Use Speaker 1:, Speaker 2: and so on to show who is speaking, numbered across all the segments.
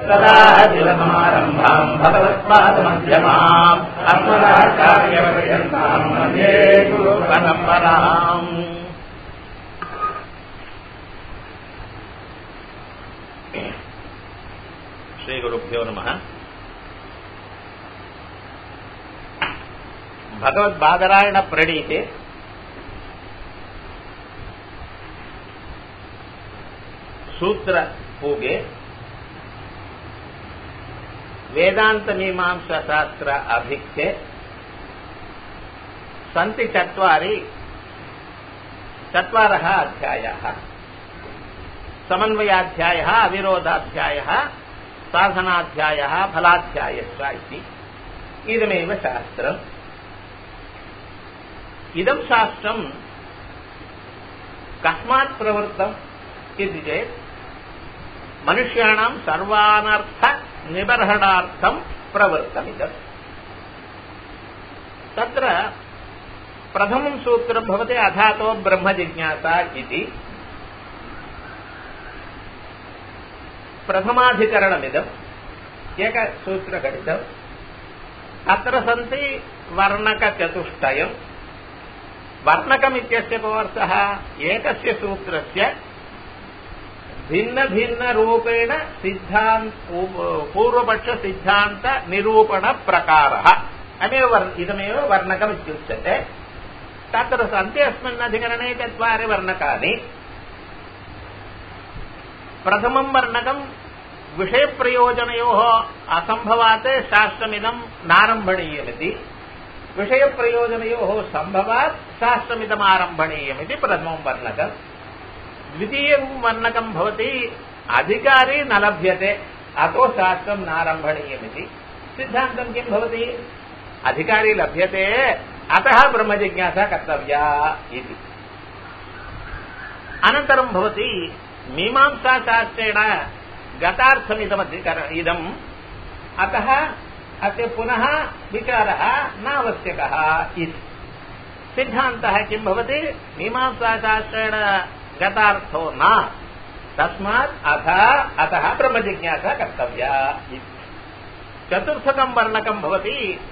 Speaker 1: சதாசிவசமாரம்பாம் பகவத்பாதமத்யமாம் அஸ்மதாச்சார்யபர்யந்தாம் வந்தே குரு பரம்பராம். ஸ்ரீ குருப்யோ நமः. भगवत बादरायण प्रणीते सूत्र पूगे वेदांत मीमांसा शास्त्र अभिक्ते सन्ति चत्वारः अध्यायाः. समन्वयाध्यायः, अविरोधाध्यायः, साधनाध्यायः, फलाध्यायश्च इति इदमेव शास्त्रम्. इदं शास्त्रं कस्मात् प्रवृत्तम् इति चेत् मनुष्याणां सर्वानर्थ निबर्हणार्थं प्रवृत्तमिदम्. तत्र प्रथमं सूत्रं भवति अथातो ब्रह्म जिज्ञासा इति. प्रथमाधिकरणमिदम् एकसूत्रघटितम्. अत्र सन्ति वर्णकचतुष्टयम्. वर्णकमित्यस्य को अर्थः? एकस्य सूत्रस्य भिन्न भिन्न रूपेण पूर्वपक्ष सिद्धान्त निरूपण प्रकारः इदमेव वर्णकमित्युच्यते. तत्र सन्ति अस्मिन् अधिकरणे 4 वर्णकानि. प्रथमं वर्णकं विषयप्रयोजनयोः असम्भवात् शास्त्रमिदं नारम्भणीयमिति, विषयप्रयोजनयोः सम्भवात् शास्त्रमिदमारम्भणीयमिति प्रथमं वर्णकम्. द्वितीयं वर्णकं भवति अधिकारी न लभ्यते अतो शास्त्रं नारम्भणीयमिति. सिद्धान्तं किं भवति? अधिकारी लभ्यते अतः ब्रह्मजिज्ञासा कर्तव्या इति. अनन्तरं भवति मीमांसाशास्त्रेण गतार्थमिदम् अतः अस्य पुनः विचारः नावश्यकः इति. सिद्धान्तः किं भवति? मीमांसाशास्त्रेण गतार्थो न, तस्मात् अतः ब्रह्मजिज्ञासा कर्तव्या इति. चतुर्थकं वर्णकं भवति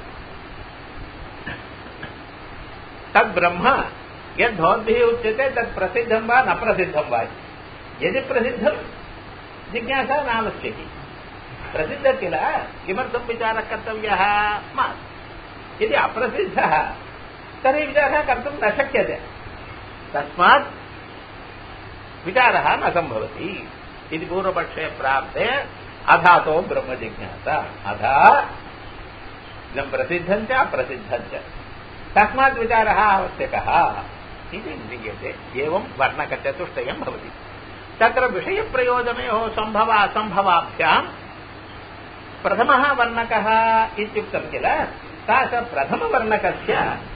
Speaker 1: तद्ब्रह्म यद्भवद्भिः उच्यते तत् प्रसिद्धं वा न प्रसिद्धं वा. यदि प्रसिद्धं जिज्ञासा नावश्यकी. प्रसिद्ध किल, किमर्थं विचारः कर्तव्यः? यदि अप्रसिद्धः तर्हि विचारः कर्तुं न शक्यते. तस्मात् विचारः न सम्भवति इति पूर्वपक्षे प्राप्ते अधातो ब्रह्मजिज्ञासा. अधा इदं प्रसिद्धं च अप्रसिद्धं च, तस्मात् विचारः आवश्यकः इति ज्ञायते. एवं वर्णकचतुष्टयं भवति. तत्र विषयप्रयोजनयोः सम्भव असम्भवाभ्यां प्रथमः वर्णकः इत्युक्तं किल, सा च प्रथमवर्णकस्य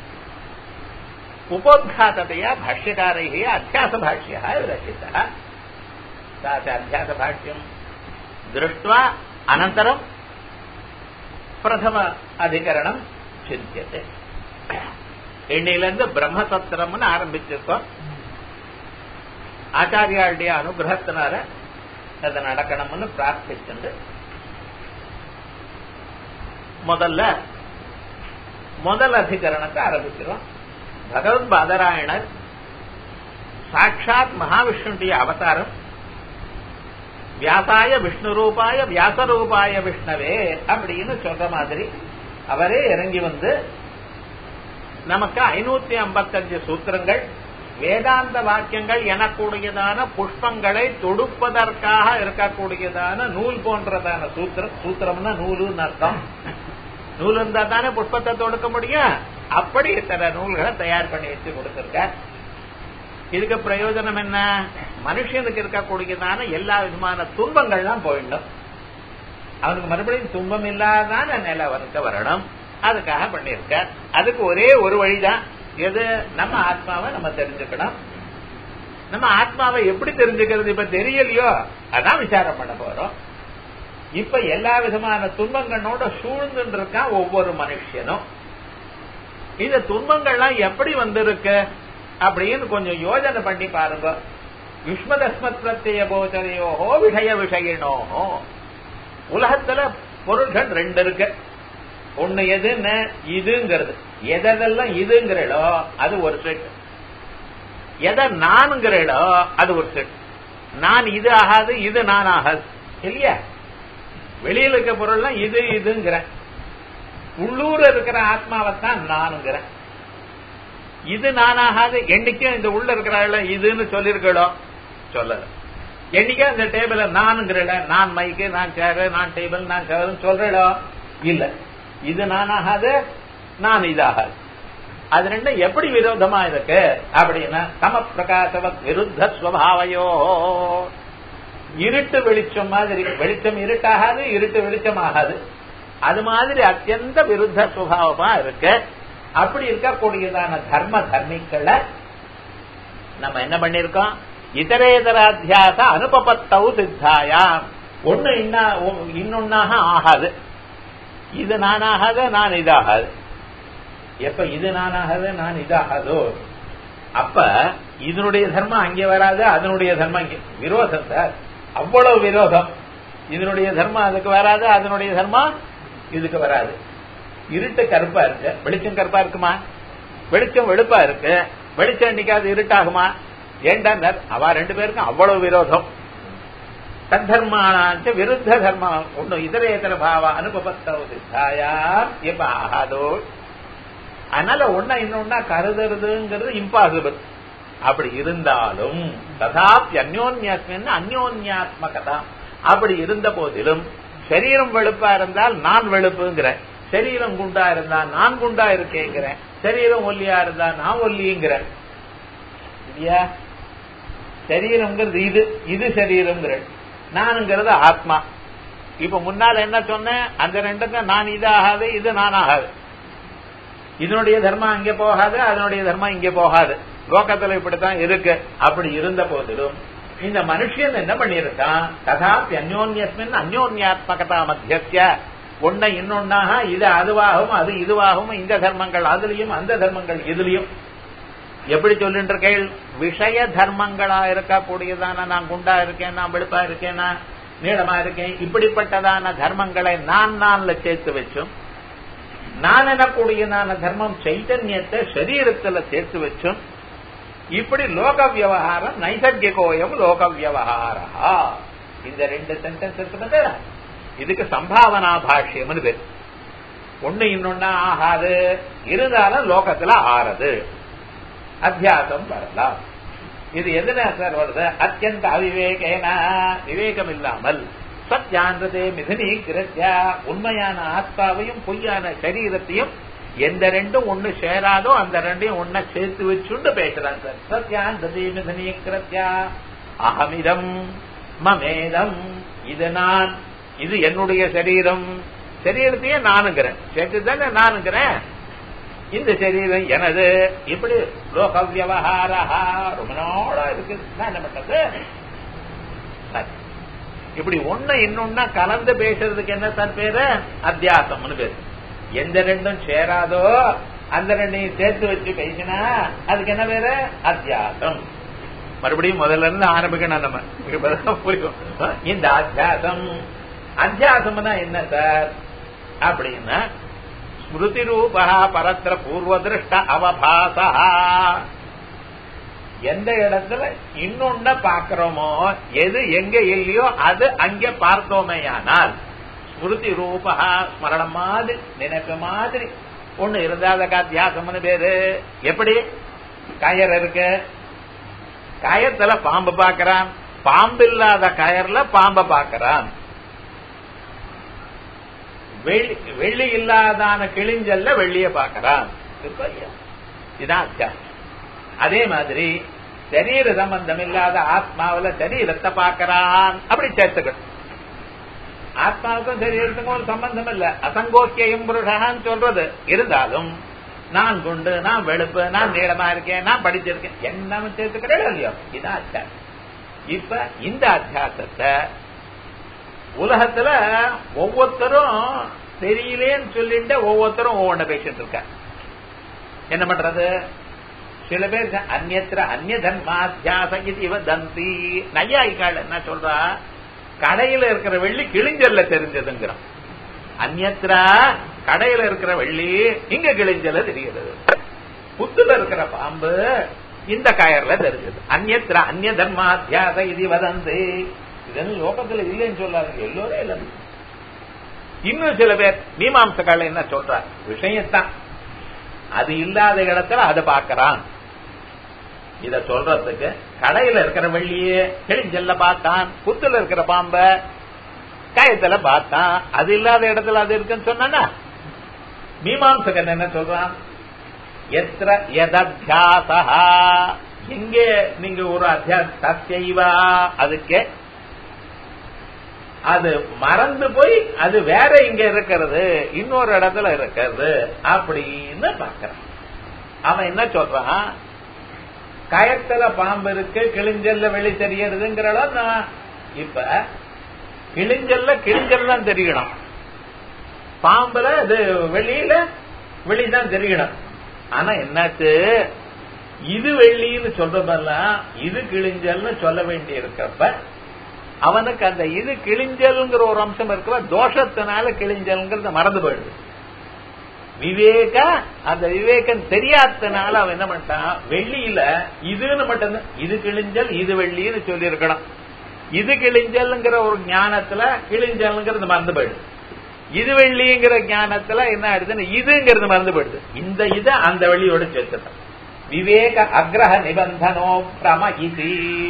Speaker 1: उपोद्घाततया भाष्यकारैः अध्यासभाष्यः रचितः. सा च अध्यासभाष्यं दृष्ट्वा अनन्तरं प्रथम अधिकरणं चिन्त्यते. இன்னிலிருந்து பிரம்மசத்திரம்னு ஆரம்பிச்சிருக்கோம். ஆச்சாரியாளுடைய அனுகிரகத்தினால அது நடக்கணும்னு பிரார்த்திச்சுண்டு முதல் அதிகரணத்தை ஆரம்பிக்கிறோம். பகவத் பாதராயணர் சாட்சாத் மகாவிஷ்ணுடைய அவதாரம். வியாசாய விஷ்ணு ரூபாய வியாசரூபாய விஷ்ணவே அப்படின்னு சொல்ற மாதிரி அவரே இறங்கி வந்து நமக்கு 555 சூத்திரங்கள், வேதாந்த வாக்கியங்கள் எனக்கூடியதான புஷ்பங்களை தொடுப்பதற்காக இருக்கக்கூடியதான நூல் போன்றதான சூத்திரம்னா நூலுன்னு அர்த்தம். நூல் இருந்தா தானே புஷ்பத்தை தொடுக்க முடியும். அப்படி இத்தனை நூல்களை தயார் பண்ணி வச்சு கொடுத்திருக்க. இதுக்கு பிரயோஜனம் என்ன? மனுஷனுக்கு இருக்கக்கூடியதான எல்லா விதமான துன்பங்கள்லாம் போயிடும். அவனுக்கு மறுபடியும் துன்பம் இல்லாதான நிலவரத்தை வரணும். அதுக்காக பண்ணிருக்க. அதுக்கு ஒரே ஒரு வழிதான். எது? நம்ம ஆத்மாவை நம்ம தெரிஞ்சுக்கணும். நம்ம ஆத்மாவை எப்படி தெரிஞ்சுக்கிறது? இப்ப தெரியலையோ, அதான் விசாரம் பண்ண போறோம். இப்ப எல்லா விதமான துன்பங்களோட சூழ்ந்து இருக்கான் ஒவ்வொரு மனுஷனும். இந்த துன்பங்கள்லாம் எப்படி வந்திருக்கு அப்படின்னு கொஞ்சம் யோஜனை பண்ணி பாருங்க. யுஷ்மதஸ்மத் பிரத்யய கோச்சரையோஹோ விஷய விஷயினோஹோ. உலகத்துல பொருள்கள் ரெண்டு இருக்கு. ஒண்ணு எதுன்னு இதுங்கிறது, எதெல்லாம் இதுங்கிறோ அது ஒரு செட், எதை நான்கிறோ அது ஒரு செட். நான் இது ஆகாது, இது நான் ஆகாது இல்லையா? வெளியில இருக்க பொருள்லாம் இது இதுங்கிற, உள்ளூர் இருக்கிற ஆத்மாவைத்தான் நானுங்கிற. இது நானாகாது. என்னைக்கும் இந்த உள்ள இருக்கிற இதுன்னு சொல்லிருக்கோ? சொல்லல. என்னைக்கா இந்த டேபிள நானுங்கிற, நான் மைக்கு, நான் சேரு, நான் டேபிள், நான் சேரு சொல்றோ? இல்ல. இது நானாகாது, நான் இதாகாது. அது ரெண்டும் எப்படி விரோதமா இருக்கு அப்படின்னா, சம பிரகாசவத் விருத்த ஸ்வபாவையோ. இருட்டு வெளிச்சம் மாதிரி, வெளிச்சம் இருட்டாகாது, இருட்டு வெளிச்சம் ஆகாது. அது மாதிரி அத்தியந்த விருத்த சுபாவமா இருக்கு. அப்படி இருக்கக்கூடியதான தர்ம தர்மிக்களை நம்ம என்ன பண்ணிருக்கோம்? இதரேதராத்தியாச அனுபபத்தவு சித்தாயா. ஒண்ணு இன்னொன்னாக ஆகாது. இது நானாகாது, நான் இதாகாது. எப்ப இது நானாகாது, நான் இதாகாதோ அப்ப இதனுடைய தர்மம் அங்கே வராது, அதனுடைய தர்மம் இங்கே. விரோதம் சார், அவ்வளவு விரோதம். இதனுடைய தர்மம் அதுக்கு வராது, அதனுடைய தர்மம் இதுக்கு வராது. இருட்டு கருப்பா இருக்கு, வெளிச்சம் கருப்பா இருக்குமா? வெளிச்சம் வெளுப்பா இருக்கு, வெளிச்சம் இன்னைக்காது இருட்டாகுமா? ஏண்டா அவ ரெண்டு பேருக்கும் அவ்வளவு விரோதம். தர்மானாச்ச விருத்த தர்மம் ஒண்ணு இதரேதர பாவ அனுபவத்தவு சித்தாயா எப்ப ஆகாதோ. அதனால ஒன்னா இன்னொன்னா கருதுறதுங்கிறது இம்பாசிபிள். அப்படி இருந்தாலும் ததாப்பி அந்யோன்யாத்மன் அந்யோன்யாத்மகதா. அப்படி இருந்த போதிலும் சரீரம் வெளுப்பா இருந்தால் நான் வெளுப்புங்கிறேன், சரீரம் குண்டா இருந்தா நான் குண்டா இருக்கேங்கிறேன், சரீரம் ஒல்லியா இருந்தா நான் ஒல்லிங்கிறேன் இல்லையா? சரீரம்ங்கிறது இது, இது சரீரம்ங்கிற, நானுங்கிறது ஆத்மா. இப்ப முன்னால என்ன சொன்னேன்? அந்த ரெண்டுக்கும் நான் இது ஆகாது, இது நான் ஆகாது. இதனுடைய தர்மம் அங்கே போகாது, அதனுடைய தர்மம் இங்கே போகாது. லோகத்துல இப்படித்தான் இருக்கு. அப்படி இருந்த போதிலும் இந்த மனுஷன் என்ன பண்ணிருக்கான்? ததாப்பி அந்யோன்யஸ்மின் அந்யோன்யாத்மகதா மத்திய. ஒன்னை இன்னொன்னாக, இது அதுவாகவும் அது இதுவாகவும், இந்த தர்மங்கள் அதுலயும் அந்த தர்மங்கள் இதுலயும். எப்படி சொல்லிட்டு இருக்கேன்? விஷய தர்மங்களா இருக்கக்கூடியதான நான் குண்டா இருக்கேன், நான் வெளுப்பா இருக்கேன், நான் நீளமா இருக்கேன், இப்படிப்பட்டதான தர்மங்களை நான்ல சேர்த்து வச்சும், நான் எனக்கூடியதான தர்மம் சைத்தன்யத்தை சரீரத்துல சேர்த்து வச்சும், இப்படி லோக விவகாரம் நைசர்கிகோயம் லோக விவகாரா. இந்த ரெண்டு சென்டென்ஸ் இருக்கு. இதுக்கு சம்பாவனா பாஷ்யம்னு பேர். ஒண்ணு இன்னொன்னா ஆகாது, இருந்தாலும் லோகத்துல ஆறது. அத்தியாசம் வரலாம். இது எதுனா சார் வருது? அத்தியந்த அவிவேகேன, விவேகம் இல்லாமல், சத்யான்றதே மிதனீகிருத்யா, உண்மையான ஆத்மாவையும் பொய்யான சரீரத்தையும் எந்த ரெண்டும் ஒண்ணு சேராதோ அந்த ரெண்டையும் ஒன்ன சேர்த்து வச்சுண்டு பேசுறான் சார். சத்யான்றதே மிதனீகிருத்யா அகமிதம் மமேதம், இது நான், இது என்னுடைய சரீரம், சரீரத்தையே நானுங்கிறேன், சேர்த்து தானே நானுங்கிறேன், இந்த சரீரம் எனது. இப்படி லோக விவகாரா ரொம்ப நாளா இருக்கு. என்ன பண்றது? இப்படி ஒண்ணு இன்னொன்னா கலந்து பேசுறதுக்கு என்ன சார் பேரு? அத்தியாசம்னு பேரு. எந்த ரெண்டும் சேராதோ அந்த ரெண்டையும் சேர்த்து வச்சு பேசினா அதுக்கு என்ன பேரு? அத்தியாசம். மறுபடியும் முதல்ல இருந்து ஆரம்பிக்கணும் நம்ம, புரியும். இந்த அத்தியாசம், அத்தியாசம்னா என்ன சார் அப்படின்னா, ஸ்மிருதி ரூபா பரத்திர பூர்வதிருஷ்ட அவபாசா. எந்த இடத்துல இன்னொன்ன பாக்கிறோமோ, எது எங்க இல்லையோ அது அங்கே பார்த்தோமேயானால், ஸ்மிருதி ரூபா ஸ்மரணம் மாதிரி, நினைப்பு மாதிரி ஒண்ணு இருந்தாத அத்தியாசம்னு பேரு. எப்படி? கயர் இருக்கு, கயத்துல பாம்பு பாக்கிறான், பாம்பு இல்லாத கயர்ல பாம்பை பாக்கிறான். வெள்ளி இல்லாதான கிழிஞ்சல்ல வெள்ளிய பாக்கிறான். இதான் அத்தியாசம். அதே மாதிரி சரீர சம்பந்தம் இல்லாத ஆத்மாவில சரீரத்தை பாக்கிறான். அப்படி சேர்த்துக்கணும். ஆத்மாவுக்கும் சரீரத்துக்கும் ஒரு சம்பந்தம் இல்ல, அசங்கோக்கியம் புருஷான்னு சொல்றது. இருந்தாலும் நான் குண்டு, நான் வெளுப்பு, நான் நீளமா இருக்கேன், நான் படிச்சிருக்கேன், என்ன சேர்த்துக்கிறேன் இல்லையோ, இதான் அத்தியாசம். இப்ப இந்த அத்தியாசத்தை உலகத்துல ஒவ்வொருத்தரும் தெரியலேன்னு சொல்லிட்டு ஒவ்வொருத்தரும் ஒவ்வொன்ன பேசிட்டு இருக்க. என்ன பண்றது? சில பேர் அந்நியத்திர அந்நிய தன்மாத்தியாச இது இவ தந்தி. நையாயிக்காள் என்ன சொல்றா? கடையில இருக்கிற வெள்ளி கிழிஞ்சல்ல தெரிஞ்சதுங்கிறான். அந்நியத்ரா கடையில இருக்கிற வெள்ளி இங்க கிழிஞ்சல தெரிகிறது. புத்துல இருக்கிற பாம்பு இந்த கயர்ல தெரிஞ்சது. அந்நியத்ரா அந்நிய தர்மாத்தியாச இது வதந்து இதன் லோகத்துல இல்லைன்னு சொல்லாது, எல்லோரும் இல்லை. இன்னும் சில பேர் மீமாம்சக்கால என்ன சொல்றார், விஷயத்தான் அது இல்லாத இடத்துல அதை பார்க்கறான். இத சொல்றதுக்கு கடையில இருக்கிற வெள்ளியே கிழிஞ்சல்ல பார்த்தான், புத்துல இருக்கிற பாம்ப காயத்துல பார்த்தான், அது இல்லாத இடத்துல அது இருக்குன்னு சொன்னா மீமாம்சகன் என்ன சொல்றான், எத்திர யதத்யாசஹ எங்கே நீங்க ஒரு அத்தியாசைவா அதுக்கே அது மறந்து போய் அது வேற இங்க இருக்கிறது, இன்னொரு இடத்துல இருக்கிறது அப்படின்னு பார்க்கிறான். அவன் என்ன சொல்றான், கயத்துல பாம்பு இருக்கு, கிழிஞ்சல்ல வெளி தெரியறதுங்கிறத இப்ப கிழிஞ்சல்ல தெரியணும், பாம்புல அது வெளிதான் தெரியணும். ஆனா என்னாச்சு, இது வெள்ளின்னு சொல்றதெல்லாம் இது கிழிஞ்சல்னு சொல்ல வேண்டி இருக்கிறப்ப அவனுக்கு அந்த இது கிழிஞ்சல்ங்கிற ஒரு அம்சம் இருக்கிற தோஷத்தினால கிழிஞ்சல்ங்கிறத மறந்து போயிடுது. அந்த விவேகம் தெரியாதனால அவன் என்ன பண்ணிட்டான், வெள்ளியில இதுன்னு மட்டும்தான் இது கிழிஞ்சல் இது வெள்ளின்னு சொல்லி இருக்கணும். இது கிழிஞ்சல்ங்கிற ஒரு ஞானத்துல கிழிஞ்சல்ங்கிறது மறந்து போயிடுது. இது வெள்ளிங்கிற ஞானத்துல என்ன ஆயிடுதுன்னு இதுங்கிறது மறந்து போயிடுது. இந்த இதை அந்த வெள்ளியோட சேர்த்துட்டான். விவேக அக்ரஹ நிபந்தனோ பிரம இது.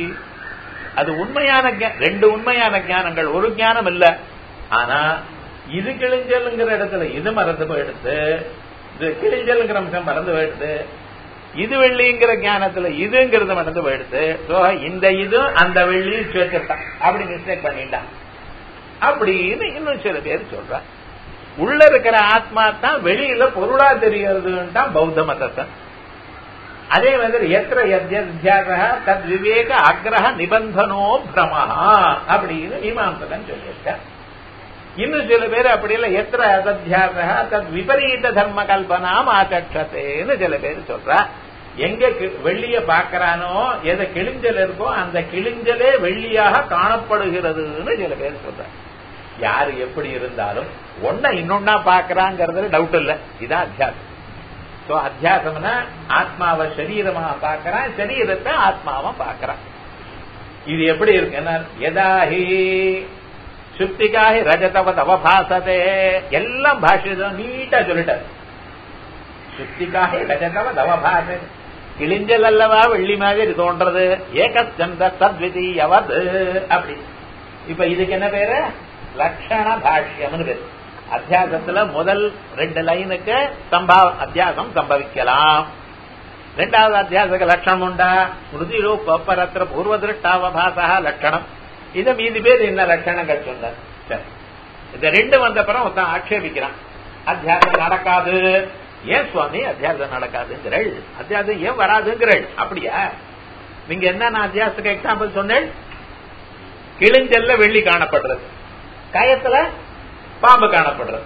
Speaker 1: அது உண்மையான ரெண்டு உண்மையான ஞானங்கள், ஒரு ஞானம் இல்ல. ஆனா இது கிழிஞ்சல்ங்கிற இடத்துல இது மறந்து போயிடுது, இது கிழிஞ்சல்ங்கிற அம்சம் மறந்து போயிடுது. இது வெள்ளிங்கிற ஞானத்துல இதுங்கிறது மறந்து போயிடுது. இந்த இது அந்த வெள்ளியும் சேர்த்துட்டான், அப்படி மிஸ்டேக் பண்ணிட்டான் அப்படின்னு இன்னும் சில பேர் சொல்ற. உள்ள இருக்கிற ஆத்மா தான் வெளியில பொருளா தெரிகிறதுதான் பௌத்த மதத்தன். அதே மாதிரி எத்திர யத்யத்யாசஹ தத் விவேக அக்ரஹ நிபந்தனோ பிரமஹா அப்படின்னு மீமாம்சகன் சொல்லியிருக்க. இன்னும் சில பேர் அப்படி இல்ல, எத்திர யத்யத்யாசஹ தத் விபரீத தர்ம கல்பனாம் ஆச்சட்சத்தேன்னு சில பேர் சொல்ற. எங்க வெள்ளிய பாக்கிறானோ எதை கிழிஞ்சல் இருக்கோ அந்த கிழிஞ்சலே வெள்ளியாக காணப்படுகிறதுன்னு சில பேர் சொல்ற. யாரு எப்படி இருந்தாலும் ஒன்ன இன்னொன்னா பாக்கிறாங்கிறதுல டவுட் இல்ல, இதான் அத்தியாசம். அத்தியாசம்னா ஆத்மாவை சரீரமா பாக்கிறான், சரீரத்தை ஆத்மாவை பாக்கிறான். இது எப்படி இருக்குன்னா, எதாஹி சுத்திகாஹி ரஜதவத் அவபாசதே எல்லாம் பாஷ்யம் நீட்டா சொல்லிட்டார். சுத்திகாஹி ரஜதவத் அவபாசதே, கிழிஞ்சல் அல்லவா வெள்ளி மாதிரி தோன்றது, ஏகச்சந்த சத்விதீயவது அப்படி. இப்ப இதுக்கு என்ன பேரு, லட்சண பாஷ்யம்னு பேரு. அத்தியாசத்துல முதல் 2 லைனுக்கு அத்தியாசம் சம்பவிக்கலாம். 2வது அத்தியாசத்துக்கு லட்சணம் உண்டா, ஸ்மிருதிரோ பரத்திர பூர்வ திருஷ்டாவபாசா லட்சணம். இதை மீதி பேர் என்ன லட்சணங்கள் சொன்னார். சரி, இந்த 2 வந்த பிறகு ஒருத்தன் ஆட்சேபிக்கிறான், அத்தியாசம் நடக்காது. ஏன் சுவாமி அத்தியாசம் நடக்காதுங்கிறள், அத்தியாசம் ஏன் வராதுங்கிறள்? அப்படியா, நீங்க என்ன அத்தியாசத்துக்கு எக்ஸாம்பிள் சொன்னேன், கிழிஞ்சல்ல வெள்ளி காணப்படுறது, கயத்துல பாம்பு காணப்படுறது.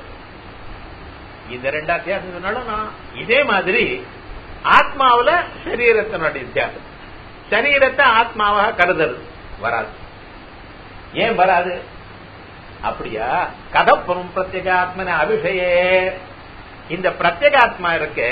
Speaker 1: இந்த 2 அத்தியாசம் சொன்னாலும் இதே மாதிரி ஆத்மாவில சரீரத்தினுடைய வித்தியாசம், சரீரத்தை ஆத்மாவாக கருதுறது வராது. ஏன் வராது? அப்படியா, கதப்புறம் பிரத்யேகாத்மன அபிஷயே, இந்த பிரத்யேகாத்மா இருக்கு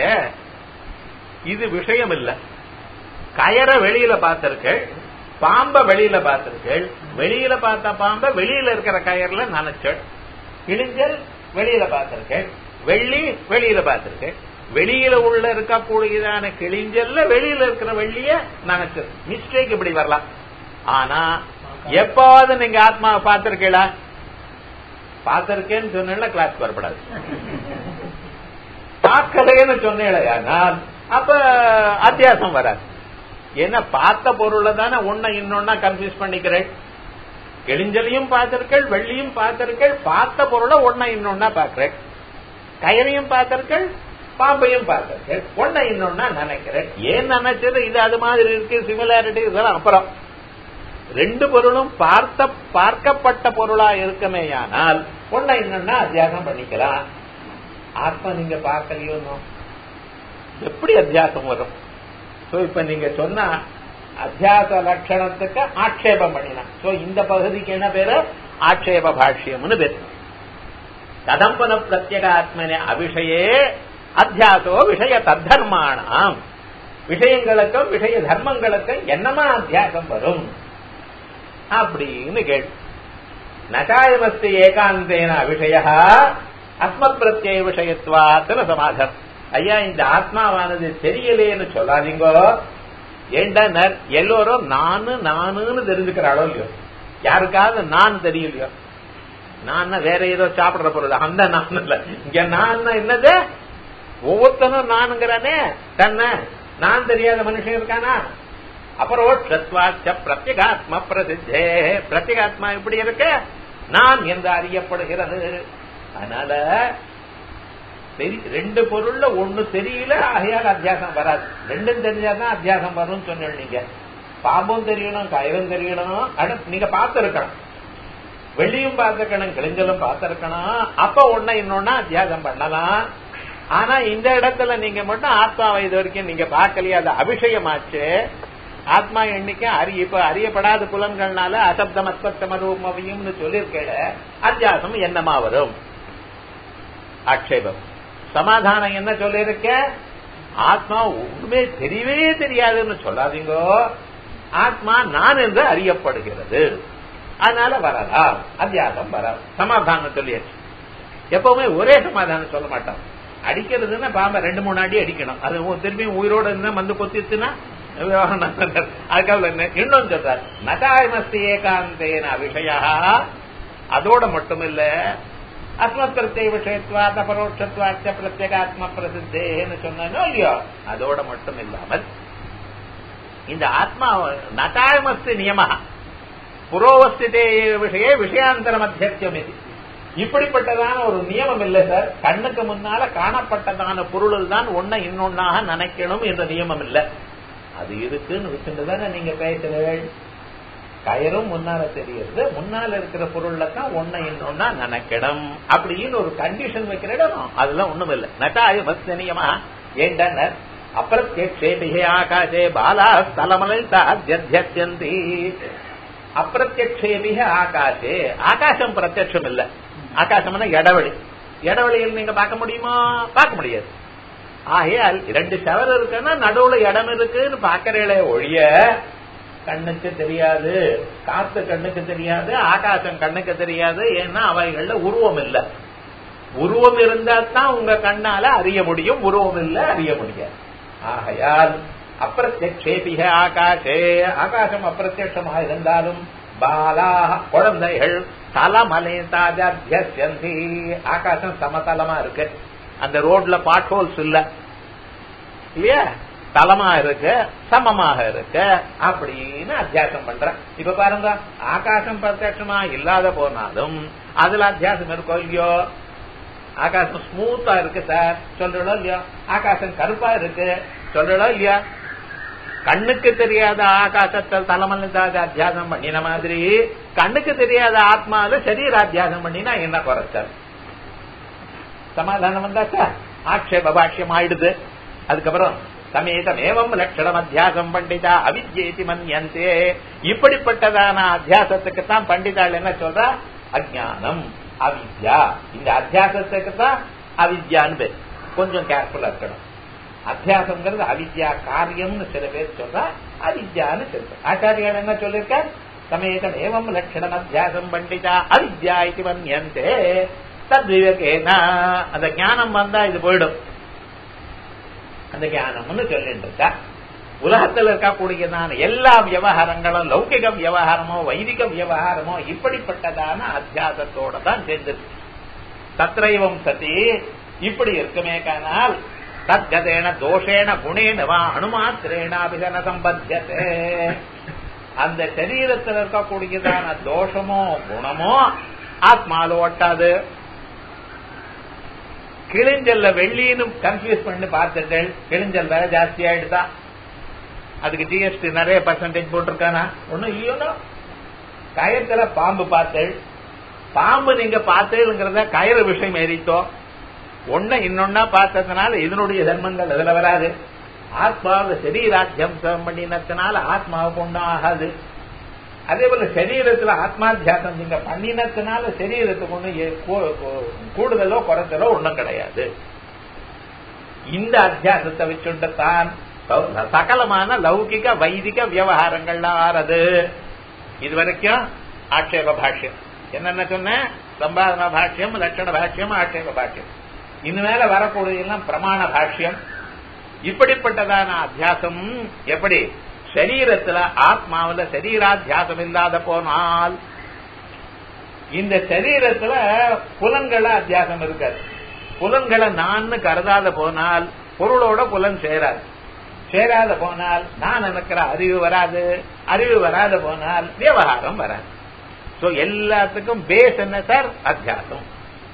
Speaker 1: இது விஷயம் இல்ல. கயற வெளியில பார்த்திருக்க, பாம்ப வெளியில பார்த்திருக்க, வெளியில பார்த்த பாம்ப வெளியில இருக்கிற கயர்ல நினைச்ச, கிழிஞ்சல் வெளியில பார்த்திருக்க, வெள்ளி வெளியில பார்த்திருக்க, வெளியில உள்ள இருக்கக்கூடியதான கிழிஞ்சல்ல வெளியில இருக்கிற வெள்ளிய நினைச்சது. மிஸ்டேக் இப்படி வரலாம். ஆனா எப்பாவது நீங்க ஆத்மாவை பார்த்திருக்கீங்களா? பார்த்திருக்கேன்னு சொன்ன கிளாஸ் வரப்படாது. பார்க்கலைன்னு சொன்னால் அப்ப அத்தியாசம் வராது. ஏன்னா பார்த்த பொருளை தானே ஒன்ன இன்னொன்னா கன்ஃபியூஸ் பண்ணிக்கிறேன். கிழிஞ்சலையும் பார்த்திருக்கள், வெள்ளியும் பார்த்திருக்கள், பார்த்த பொருளை ஒன்ன இன்னொன்னா பார்க்கிறேன். கயரையும் பார்த்திருக்கள், பாம்பையும் பார்த்திருக்கள், ஒன்ன இன்னொன்னா நினைக்கிறேன். ஏன் நினைச்சது இது அது மாதிரி இருக்கு, சிமிலாரிட்டி இதெல்லாம் அப்புறம். 2 பொருளும் பார்க்கப்பட்ட பொருளா இருக்குமேயானால் ஒன்ன இன்னொன்னா அத்தியாசம் பண்ணிக்கலாம். ஆத்மா நீங்க பார்க்கலையோ, எப்படி அத்தியாசம் வரும்? இப்ப நீங்க சொன்ன அத்தியாச லட்சணத்துக்கு ஆட்சேபம் பண்ணினா, இந்த பகுதிக்கு என்ன பேரு, ஆட்சேப பாஷ்யம்னு பேர். கதம்பன பிரத்யேகாத்மனே அபிஷயே அத்தியாசோ விஷய தர்மானாம். விஷயங்களுக்கும் விஷய தர்மங்களுக்கும் என்னமா அத்தியாசம் வரும் அப்படின்னு கேள்வி. நகாயமஸ்தி ஏகாந்தேன அபிஷய அஸ்மத் பிரத்யய விஷயத்துவாத்துல சமாதம். ஐயா, இந்த ஆத்மாவானது தெரியலேன்னு சொல்லாதீங்கோ. ஏண்டா எல்லோரும் நானுன்னு தெரிஞ்சுக்கிறாளோ இல்லையோ? யாருக்காவது நான் தெரியலையோ? நான் வேற ஏதோ சாப்பிடுற பொருள், அந்த நான் இல்ல. இங்க நான் என்னது? ஒவ்வொருத்தனும் நானுங்கிறானே. தன்னை நான் தெரியாத மனுஷன் இருக்கானா? அபரோட்சத்வாச்ச பிரத்யேகாத்ம பிரசித்தே. பிரத்யேகாத்மா எப்படி இருக்கு? நான் என்று அறியப்படுகிறது. அதனால ரெண்டு பொருள்ல ஒண்ணு தெரியல, ஆகையால் அத்தியாசம் வராது. ரெண்டும் தெரிஞ்சாதான் அத்தியாசம் வரும் சொன்னீங்க. நீங்க பாம்பும் தெரியணும், கயிறும் தெரியணும். நீங்க பார்த்திருக்கணும், வெள்ளியும் பார்த்திருக்கணும், கிழிஞ்சலும் பார்த்திருக்கணும். அப்ப ஒன்ன இன்னொன்னா அத்தியாசம் பண்ணலாம். ஆனா இந்த இடத்துல நீங்க மட்டும் ஆத்மாவை இது வரைக்கும் நீங்க பார்க்கலையே, அது அபிஷயமாச்சு. ஆத்மா எண்ணிக்கை இப்ப அறியப்படாத புலன்கள்னால அசப்தம் அஸ்பத்தமரூபமையும் சொல்லியிருக்கேன். அத்தியாசம் என்னமா வரும்? ஆட்சேபம். சமாதானம் என்ன சொல்லிருக்க? ஆத்மா ஒண்ணுமே தெரியவே தெரியாதுன்னு சொல்லாதீங்க. ஆத்மா நான் என்று அறியப்படுகிறது, அதனால வரலாம், அத்தியாசம் வராது. சமாதானம் சொல்லியாச்சு. எப்பவுமே ஒரே சமாதானம் சொல்ல மாட்டோம். அடிக்கிறதுன்னா பாம்பை 2-3 அடி அடிக்கணும். அது திரும்பியும் உயிரோட இருந்தா வந்து கொத்திச்சுன்னா அதுக்காக இன்னொன்னு சொல்றாரு. நகாயமஸ்தி ஏகாந்தேன அபிஷயா. அதோட மட்டுமில்ல, அஸ்மத் பிரத்யேக விஷயத்வாத் அபரோட்சத்வாச்ச பிரத்யேகாத்ம பிரசித்தேன்னு சொன்னோ இல்லையோ? அதோட மட்டும் இல்லாமல் இந்த ஆத்மா நகாயமஸ்தி நியம புரோவஸ்திதே விஷய விஷயாந்தர மத்தியம். இது இப்படிப்பட்டதான ஒரு நியமம் இல்லை சார். கண்ணுக்கு முன்னால காணப்பட்டதான பொருள் தான் ஒன்ன இன்னொன்னாக நினைக்கணும் என்ற நியமம் இல்லை. அது இருக்குன்னு வச்சுட்டுதானே நீங்க பேசுறீர்கள். கயரும் முன்னால தெரியுது, முன்னால இருக்கிற பொருள்ல தான் ஒன்ன இன்னொன்னா நினைக்கணும் அப்படின்னு ஒரு கண்டிஷன் வைக்கிற இடம். அதெல்லாம் ஒண்ணும் இல்லை. நட்டாய நியமா ஏண்டன அப்பிரத்யக்ஷே ஆகாசே பாலா ஸ்தலமலி அப்பிரத்யக்ஷேபிக ஆகாசே. ஆகாசம் பிரத்யட்சம் இல்ல. ஆகாசம்னா இடவெளி. இடவெளியில் நீங்க பார்க்க முடியுமா? பார்க்க முடியாது. ஆகையால் 2 ஷவர் இருக்குன்னா நடுவுல இடம் இருக்குன்னு பாக்கிறீங்களே ஒழிய கண்ணுக்கு தெரியாது. காத்து கண்ணுக்கு தெரியாது, ஆகாசம் கண்ணுக்கு தெரியாது. ஏன்னா அவைகள்ல உருவம் இல்ல. உருவம் இருந்தா தான் உங்க கண்ணால அறிய முடியும், உருவம் இல்ல அறிய முடியாது. ஆகையால் அப்பிரத்யக்ஷேபிக ஆகாசே. ஆகாசம் அப்பிரத்யட்சமாக இருந்தாலும் பாலா குழந்தைகள் தலமலை தாஜி. ஆகாசம் சமதளமா இருக்கு, அந்த ரோட்ல பாட் ஹோல்ஸ் இல்ல இல்லையா? தலமா இருக்கு, சமமாக இருக்கு அப்படின்னு அத்தியாசம் பண்ற. இப்ப பாருங்க, ஆகாசம் பிரத்யட்சமா இல்லாத போனாலும் அதுல அத்தியாசம் இருக்கோ இல்லையோ? ஆகாசம் ஸ்மூத்தா இருக்கு சார் சொல்றோம் இல்லையா? ஆகாசம் கருப்பா இருக்கு சொல்றோம் இல்லையா? கண்ணுக்கு தெரியாத ஆகாசத்தில் தலைமல்லாத அத்தியாசம் பண்ணின மாதிரி கண்ணுக்கு தெரியாத ஆத்மாவில சரீர அத்தியாசம் பண்ணினா என்ன குறைச்சார்? சமாதானம் வந்தாச்சா? ஆட்சேப பாஷ்யம் ஆயிடுது. அதுக்கப்புறம் சமேதமேவம் லட்சணம் அத்தியாசம் பண்டிதா அவித்யேதி மன்யந்தே. இப்படிப்பட்டதான அத்தியாசத்துக்கு தான் பண்டிதாள் என்ன சொல்றா? அஜ்ஞானம், அவித்யா. இந்த அத்தியாசத்துக்கு தான் அவித்யான்னு பேர். கொஞ்சம் கேர்ஃபுல்லா இருக்கணும். அத்தியாசம்ங்கிறது அவித்யா காரியம்னு சில பேர் சொல்றா, அவித்யான்னு சொல்ற. ஆச்சாரியால் என்ன சொல்லிருக்க? சமேதம் ஏவம் லட்சணம் அத்தியாசம் பண்டிதா அவித்யா இது மன்யந்தே தத்விவேகேனா. அந்த ஞானம் வந்தா இது போயிடும். அந்த ஞானம்னு சொல்லிட்டு இருக்கா. உலகத்தில் இருக்கக்கூடியதான எல்லா விவகாரங்களும் லௌகிக விவகாரமோ வைதிக விவகாரமோ இப்படிப்பட்டதான அத்தியாசத்தோட தான் சேர்ந்தது. தத்ரைவம் சதி இப்படி இருக்குமே கானால் தத்கதேன தோஷேன குணேன வா அணுமாத்திரேனாபிதன சம்பத்தியதே. அந்த சரீரத்தில் இருக்கக்கூடியதான தோஷமோ குணமோ ஆத்மால ஒட்டாது. கிழிஞ்சல்ல வெள்ளின்னு கன்ஃபியூஸ் பண்ணி பார்த்துட்டேன். கிழிஞ்சல் வேற ஜாஸ்தி ஆயிடுதா? அதுக்கு ஜிஎஸ்டி நிறைய பர்சன்டேஜ் போட்டிருக்கானா? ஒன்னும் இல்லையோ. கயத்துல பாம்பு பார்த்தேள். பாம்பு நீங்க பார்த்தேங்கிறத கயிறு விஷயம் ஏறித்தோ. ஒன்ன இன்னொன்னா பார்த்ததுனால இதனுடைய தர்மங்கள் அதுல வராது. ஆத்மாவில் சரீராத்தியம்சம் பண்ணினத்தினால ஆத்மாவுக்கு ஒன்றும் ஆகாது. அதே போல சரீரத்துல ஆத்மாத்தியாசம் நீங்க பண்ணினதுனால சரீரத்துக்கு ஒண்ணு கூடுதலோ குறைச்சலோ ஒண்ணும் கிடையாது. இந்த அத்தியாசத்தை வச்சுட்டுத்தான் சகலமான லௌகிக வைதிக விவகாரங்கள்லாம் ஆறது. இதுவரைக்கும் ஆட்சேப பாஷ்யம் என்னென்ன சொன்ன, சம்பாதன பாஷ்யம், லட்சண பாஷ்யம், ஆட்சேப பாஷ்யம். இனிமேல வரக்கூடியதெல்லாம் பிரமாண பாஷ்யம். இப்படிப்பட்டதான அத்தியாசம் எப்படி சரீரத்துல ஆத்மாவில சரீராத்தியாசம் இல்லாத போனால் இந்த சரீரத்துல புலன்கள அத்தியாசம் இருக்காது. புலன்களை நான் கருதாத போனால் பொருளோட புலன் சேராத போனால் நான் நினைக்கிற அறிவு வராது. அறிவு வராத போனால் விவகாரம் வராது. சோ எல்லாத்துக்கும் பேஸ் என்ன சார்? அத்தியாசம்.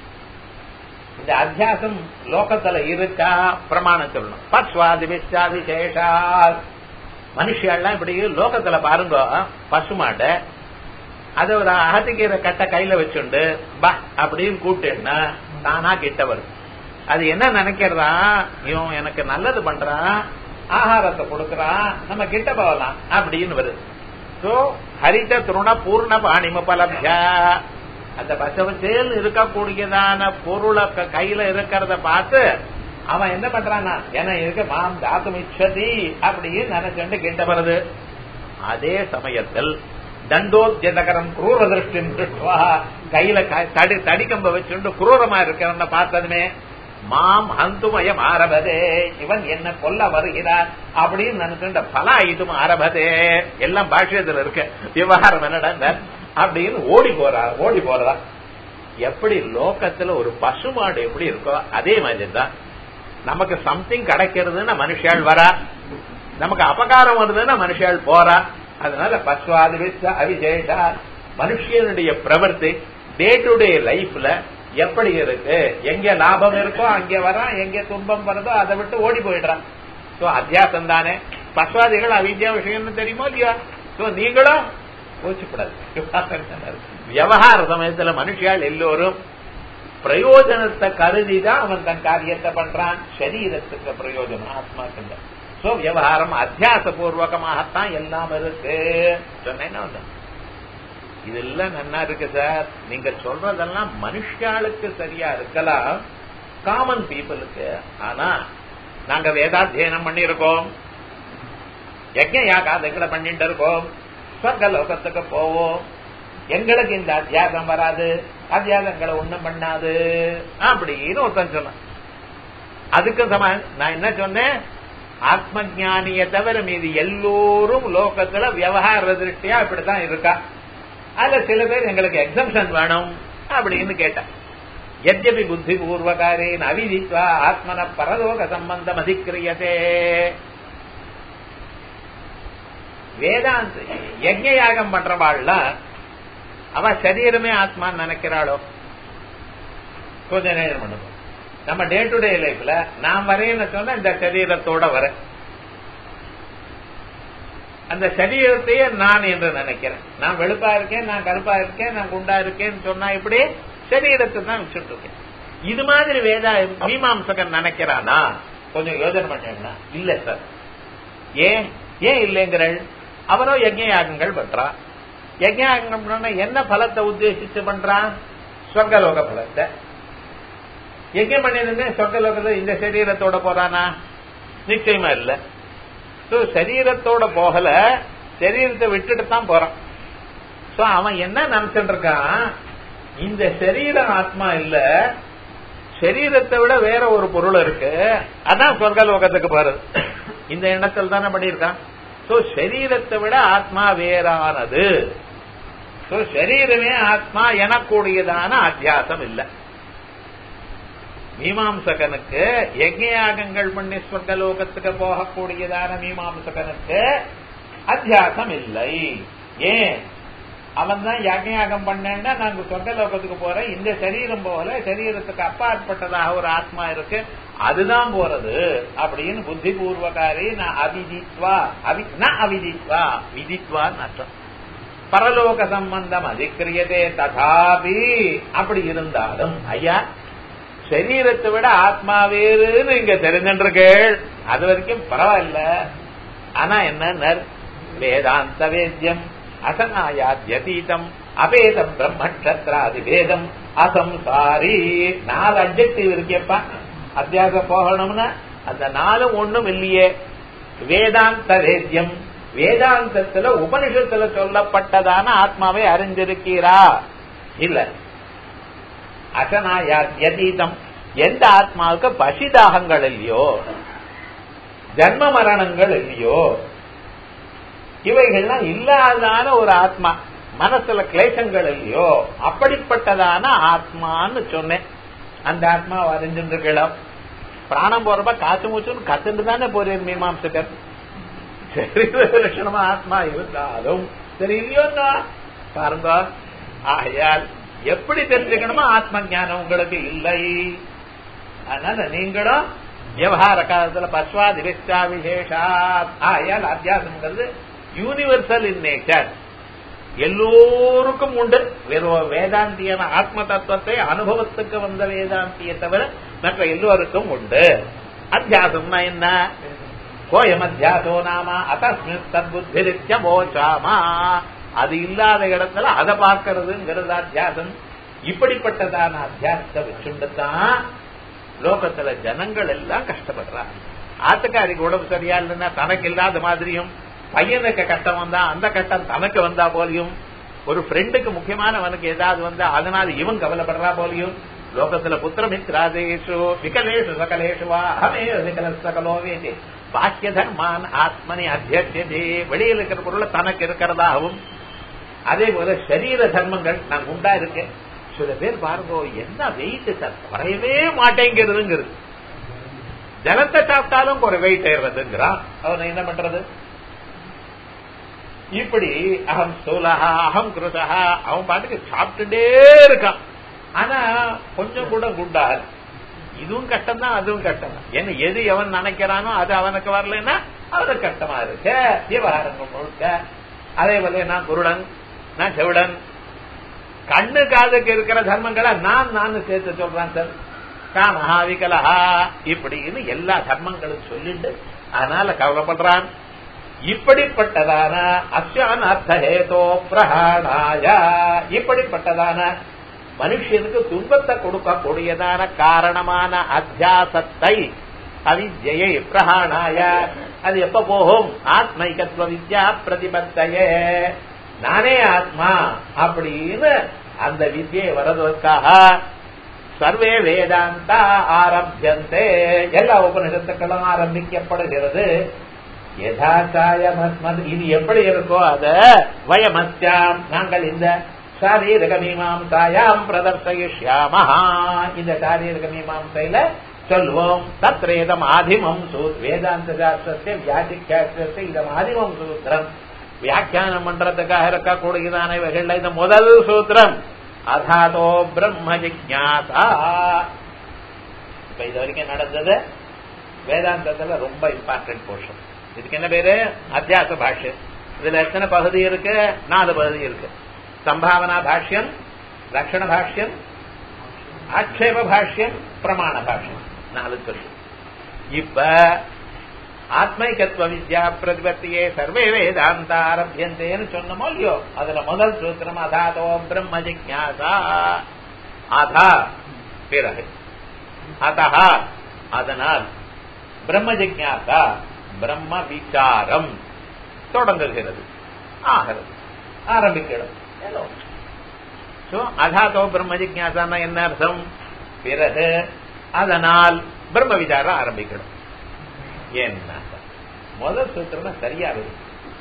Speaker 1: இந்த அத்தியாசம் லோகத்துல இருக்கா? பிரமாணம் சொல்லணும். பஸ்வாதி விசாதிசேஷா மனுஷெல்லாம் இப்படி லோகத்துல பாருங்க, பசுமாட்ட அத ஒரு அகத்திக்கிற கட்ட கையில வச்சுண்டு பா அப்படின்னு கூப்பிட்டேன்னா தானா கிட்ட வரும். அது என்ன நினைக்கிறதா, இவன் எனக்கு நல்லது பண்றான், ஆகாரத்தை கொடுக்கறான், நம்ம கிட்ட போகலாம் அப்படின்னு வருது. சோ ஹரித திருண பூர்ண பாணிமபலப்யா அந்த பசவச்சேல் இருக்கக்கூடியதான பொருளை கையில இருக்கிறத பார்த்து அவன் என்ன பண்றான்னா என்ன இருக்க மாம் தாத்து மிச்சதி அப்படின்னு நினைச்சுட்டு கிட்ட வருது. அதே சமயத்தில் தண்டோத்யதகரம் குரூர திருஷ்டின் கையில தடிக்கம்ப வச்சுட்டு குரூரமா இருக்கிறவன பார்த்ததுமே மாம் ஹந்துமயம் ஆரபதே, இவன் என்ன கொல்ல வருகிறார் அப்படின்னு நினைச்சுட்ட பல ஐட்டும் ஆரபதே. எல்லாம் பாஷ்யத்துல இருக்க விவகாரம் என்னடா அப்படின்னு ஓடி போறதா. எப்படி லோகத்துல ஒரு பசுமாடு எப்படி இருக்கோ அதே மாதிரி தான் நமக்கு சம்திங் கிடைக்கிறதுன்னா மனுஷால் வரா, நமக்கு அபகாரம் வருதுன்னா மனுஷால் போறா. அதனால பஸ்வாதி அவிசேஷா மனுஷனுடைய பிரவர்த்தி டே டு டே லைஃப்ல எப்படி இருக்கு, எங்க லாபம் இருக்கோ அங்க வரான், எங்க துன்பம் வருதோ அதை விட்டு ஓடி போயிடுறான். சோ அத்தியாசம் தானே. பஸ்வாதிகள் அவித்யா விஷயம்னு தெரியுமோ இல்லையா? சோ நீங்களும் கோச்சிப்படாது. விவகார சமயத்துல மனுஷியால் எல்லோரும் பிரயோஜனத்தை கருதிதான் அவன் தன் காரியத்தை பண்றான். சரீரத்துக்கு பிரயோஜனம், ஆத்மாக்கு. சோ விவகாரம் அத்தியாச பூர்வகமாகத்தான் எல்லாம் இருக்கு சொன்னேன்னா இதெல்லாம் நல்லா இருக்கு சார். நீங்க சொல்றதெல்லாம் மனுஷாளுக்கு சரியா இருக்கலாம், காமன் பீப்புளுக்கு. ஆனா நாங்க வேதாத்தியனம் பண்ணிருக்கோம், யஜ்ஞ யாகாதங்களை பண்ணிட்டு இருக்கோம், சொர்க்க லோகத்துக்கு போவோம், எங்களுக்கு இந்த அத்தியாசம் வராது, அத்தியாசங்களை ஒண்ணும் பண்ணாது அப்படின்னு ஒருத்தன் சொன்னான். அதுக்கு நான் என்ன சொன்னேன், ஆத்ம ஞானிய தவிர மீது எல்லோரும் லோகத்துல விவகார திருஷ்டியா இப்படித்தான் இருக்கா. அதுல சில பேர் எங்களுக்கு எக்ஸம்ஷன் வேணும் அப்படின்னு கேட்டான். யத்யபி புத்தி பூர்வகாரேன அவிதித்வா ஆத்மன பரலோக சம்பந்தம் அதிக்கிரியதே. வேதாந்த யஜ்ஞ யாகம் பண்றவாள்லாம் அவ சரீரமே ஆத்மான்னு நினைக்கிறாளோ? கொஞ்ச நேரம் பண்ணுவோம். நம்ம டே டு டே லைஃப்ல நான் வரேன்னு சொன்னா இந்த சரீரத்தோட வர, அந்த சரீரத்தையே நான் என்று நினைக்கிறேன். நான் வெளுப்பா இருக்கேன், நான் கருப்பா இருக்கேன், நான் குண்டா இருக்கேன்னு சொன்னா இப்படி சரீரத்தை தான் வச்சுட்டு இருக்கேன். இது மாதிரி மீமாம்சகன் நினைக்கிறானா? கொஞ்சம் யோசனை பண்ணா இல்ல சார். ஏன் இல்லைங்கிற? அவனோ யஜ்ஞ யாகங்கள் பண்றான். யஜ்ஞ யாகம் பண்ணா என்ன பலத்தை உத்தேசிச்சு பண்றான்? சொர்க்கலோக பலத்தை. யஜ்ஞம் பண்ணிருந்தே சொர்க்கலோகத்தை இந்த சரீரத்தோட போறானா? நிச்சயமா இல்ல. சரீரத்தோட போகல, சரீரத்தை விட்டுட்டு தான் போறான். சோ அவன் என்ன நினைச்சுட்டு இருக்கான், இந்த சரீரம் ஆத்மா இல்ல, சரீரத்தை விட வேற ஒரு பொருள் இருக்கு, அதான் சொர்க்கலோகத்துக்கு போறது. இந்த எண்ணத்தில் தானே பண்ணியிருக்கான். சோ சரீரத்தை விட ஆத்மா வேறானது. சோ சரீரமே ஆத்மா எனக்கூடியதான அத்தியாசம் இல்ல. மீமாம்சகனுக்கு யஜ்ஞயாகங்கள் பண்ணி சொர்க்கலோகத்துக்கு போகக்கூடியதான மீமாம்சகனுக்கு அத்தியாசம் இல்லை. ஏன்? அவன் தான் யஜ்ஞயாகம் பண்ணேன்னா நாங்க சொர்க்கலோகத்துக்கு போறேன், இந்த சரீரம் போகல, சரீரத்துக்கு அப்பாற்பட்டதாக ஒரு ஆத்மா இருக்கு, அதுதான் போறது அப்படின்னு புத்தி பூர்வகாரி அவிதித்வா விதித்வான்னு அர்த்தம். பரலோக சம்பந்தம் அதிக்கிரியதே ததாபி. அப்படி இருந்தாலும் ஐயா சரீரத்தை விட ஆத்மா வேறுன்னு இங்க தெரிஞ்சிருக்கேள், அது வரைக்கும் பரவாயில்ல. ஆனா என்ன வேதாந்த வேத்தியம் அசனாயாத்யதீதம் அபேதம் பிரம்மக்ஷத்ராதி வேதம் அசம்சாரி. 4 அட்ஜெக்டிவ் இருக்கேப்பா அத்தியாசம் போகணும்னா அந்த 4 ஒண்ணும் இல்லையே. வேதாந்த வேத்யம், வேதாந்தத்துல உபனிஷத்துல சொல்லப்பட்டதான ஆத்மாவை அறிந்திருக்கிறா இல்ல. அசனாயாத்யதீதம், எந்த ஆத்மாவுக்கு பசிதாகங்கள் இல்லையோ, ஜன்ம மரணங்கள் இல்லையோ, இவைகள்லாம் இல்லாதான ஒரு ஆத்மா, மனசுல கிளேசங்கள் இல்லையோ, அப்படிப்பட்டதான ஆத்மான்னு சொன்னேன். அந்த ஆத்மாவை அறிஞ்சிருக்கலாம். பிராணம் போறப்ப காத்து மூச்சுன்னு கத்துட்டு தானே போறேன் மீமாம்சகர். லட்சணமா ஆத்மா இருந்தாலும் சரி இல்லையோன்னா பாருங்க. ஆகையால் எப்படி தெரிஞ்சுக்கணுமோ ஆத்ம ஞானம் உங்களுக்கு இல்லை. அதனால நீங்களும் விவகார காலத்துல பஸ்வாதி விஸ்வா விசேஷா. ஆகையால் அத்தியாசம்ங்கிறது யூனிவர்சல் இன் நேச்சர், எல்லோருக்கும் உண்டு. வெறும் வேதாந்தியான ஆத்ம தத்துவத்தை அனுபவத்துக்கு வந்த வேதாந்தியை தவிர மற்ற எல்லோருக்கும் உண்டு. அத்தியாசம்னா என்ன? கோயம் அத்தியாசோ நாம அத்தஸ்மின் தத்புத்திரித்ய போச்சாமா. அது இல்லாத இடத்துல அதை பார்க்கறதுங்கிறது அத்தியாசம். இப்படிப்பட்டதான அத்தியாசத்தை வச்சுட்டுதான் லோகத்துல ஜனங்கள் எல்லாம் கஷ்டப்படுறாங்க. ஆத்துக்காரிக்கு உடம்பு சரியா இல்லைன்னா தனக்கு இல்லாத மாதிரியும், பையனுக்கு கஷ்டம் வந்தா அந்த கஷ்டம் தனக்கு வந்தா போலியும், ஒரு ஃப்ரெண்டுக்கு முக்கியமானவனுக்கு ஏதாவது வந்தா அதனால இவன் கவலைப்படுறா போலியும், லோகத்துல புத்திரமித்ராதேஷு விகலேஷு சகலேஷு வா அஹமே விகல சகலோ வேதி பாக்கிய தர்மான் ஆத்மனி அத்தியட்சதே. வெளியில் இருக்கிற பொருளை தனக்கு இருக்கிறதாகவும், அதே போல சரீர தர்மங்கள் நான் உண்டா இருக்கேன். சில பேர் பாருங்க என்ன வெயிட் சார் குறையவே மாட்டேங்கிறதுங்கிறது. ஜலத்தை சாப்பிட்டாலும் ஒரு வெயிட் ஏறுறதுங்கிறான். அவன் என்ன பண்றது? இப்படி அகம் சோலஹா அகம் கிருதஹா அவன் பாட்டுக்கு சாப்பிட்டுட்டே இருக்கான். ஆனா கொஞ்சம் கூட குண்டாரு. இதுவும் கஷ்டம் தான் அதுவும் கஷ்டம் தான். என்ன எது எவன் நினைக்கிறானோ அது அவனுக்கு வரலன்னா அவனுக்கு கஷ்டமா இருக்கு. விவகாரங்கள் முழுக்க அதே போல நான் குருடன், நான் செவிடன், கண்ணு காதுக்கு இருக்கிற தர்மங்களை நான் சேர்த்து சொல்றான் சார். காமஹா விகலஹா இப்படின்னு எல்லா தர்மங்களும் சொல்லிட்டு அதனால கவலைப்படுறான். இப்படிப்பட்டதான அஸ்யான் அர்த்தஹேதோ பிரஹாணாய, இப்படிப்பட்டதான மனுஷனுக்கு துன்பத்தை கொடுக்கக்கூடியதான காரணமான அத்தியாசத்தை அவித்யை பிரஹாணாய, அது எப்ப போகும்? ஆத்மைகத்துவ வித்யா பிரதிபத்தையே, நானே ஆத்மா அப்படின்னு அந்த வித்யை வரதுக்காக சர்வே வேதாந்தா ஆரம்பியந்தே, எல்லா உபநிஷத்துக்களும் ஆரம்பிக்கப்படுகிறது. யதாச்சாயமஸ்மத், இது எப்படி இருக்கோ அத வயமஸ்யாம், நாங்கள் இந்த சாரீரக மீமாம்சாயாம் பிரதர்சயிஷ்யாமஹா, இந்த சாரீரக மீமாம்சையில சொல்வோம். தத்ரேதம் ஆதிமம் வேதாந்த சாஸ்திரத்தை வியாக்கியாஸ்திரத்தை இதம் ஆதிமம் சூத்திரம் வியாக்கியானம் பண்றதுக்காக இருக்கக்கூடியதான இவைகள்ல இந்த முதல் சூத்திரம் அதாதோ பிரம்ம ஜிக்ஞாசா. இப்ப இது வரைக்கும் நடந்தது வேதாந்தத்துல ரொம்ப இம்பார்ட்டன்ட் போர்ஷன். இதுக்கு என்ன பேரு? அத்தியாச பாஷ்யம். இதுல எத்தனை பகுதி இருக்கு? 4 பகுதி இருக்கு. சம்பாவனா பாஷ்யம், லட்சண பாஷ்யம், ஆட்சேப பாஷ்யம், பிரமாண பாஷ்யம், 4 சொல்லு. இப்ப ஆத்மைகத்துவ வித்யா பிரதிபத்தியே சர்வே வேதாந்த ஆரம்பியந்தேன்னு சொன்னமோ இல்லையோ, அதுல முதல் சூத்திரம் அதாதோ பிரம்ம ஜிக்ஞாசா. அதா பிறகு, அதஹா அதனால், பிரம்ம ஜிக்ஞாசா பிரம்ம விசாரம் தொடங்குகிறது, ஆகிறது, ஆரம்பிக்கிறது. அதாதோ பிரம்ம ஜிக்ஞாசான்னா என்ன அர்த்தம்? பிறகு அதனால் பிரம்ம விசாரம் ஆரம்பிக்கணும். என்ன முதல் சூத்திரம் சரியா இருக்கு.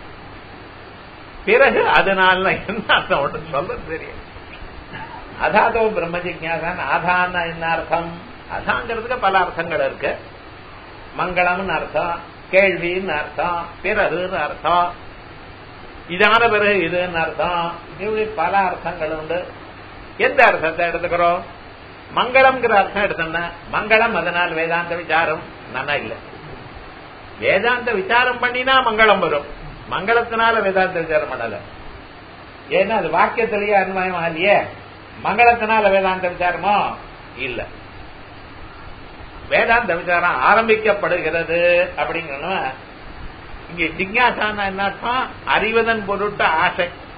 Speaker 1: பிறகு அதனால என்ன அர்த்தம் ஒன்று சொல்ல தெரியும். அதாதோ பிரம்ம ஜிக்ஞாசான் ஆதான்னா என்ன அர்த்தம்? அதாங்கிறதுக்கு பல அர்த்தங்கள் இருக்கு. மங்களம்னு அர்த்தம், கேள்வின்னு அர்த்தம், பிறகுன்னு அர்த்தம், இதான பிறகு இதுன்னு அர்த்தம். இப்படி பல அர்த்தங்கள் உண்டு. எந்த அர்த்தத்தை எடுத்துக்கிறோம்? மங்களம்ங்கிற அர்த்தம் எடுத்தோம்னா மங்களம் அதனால் வேதாந்த விசாரம் நானா இல்ல. வேதாந்த விசாரம் பண்ணினா மங்களம் வரும், மங்களத்தினால வேதாந்த விசாரம் பண்ணல. ஏன்னா அது வாக்கியத்திலேயே அன்வயம் ஆகலையே. மங்களத்தினால வேதாந்த விசாரமோ இல்ல. வேதாந்த விசாரம் ஆரம்பிக்கப்படுகிறது அப்படிங்கிற இங்க ஜிக்ஞாசான என்ன அர்த்தம்? அறிவதன் பொருட்டு ஆசை.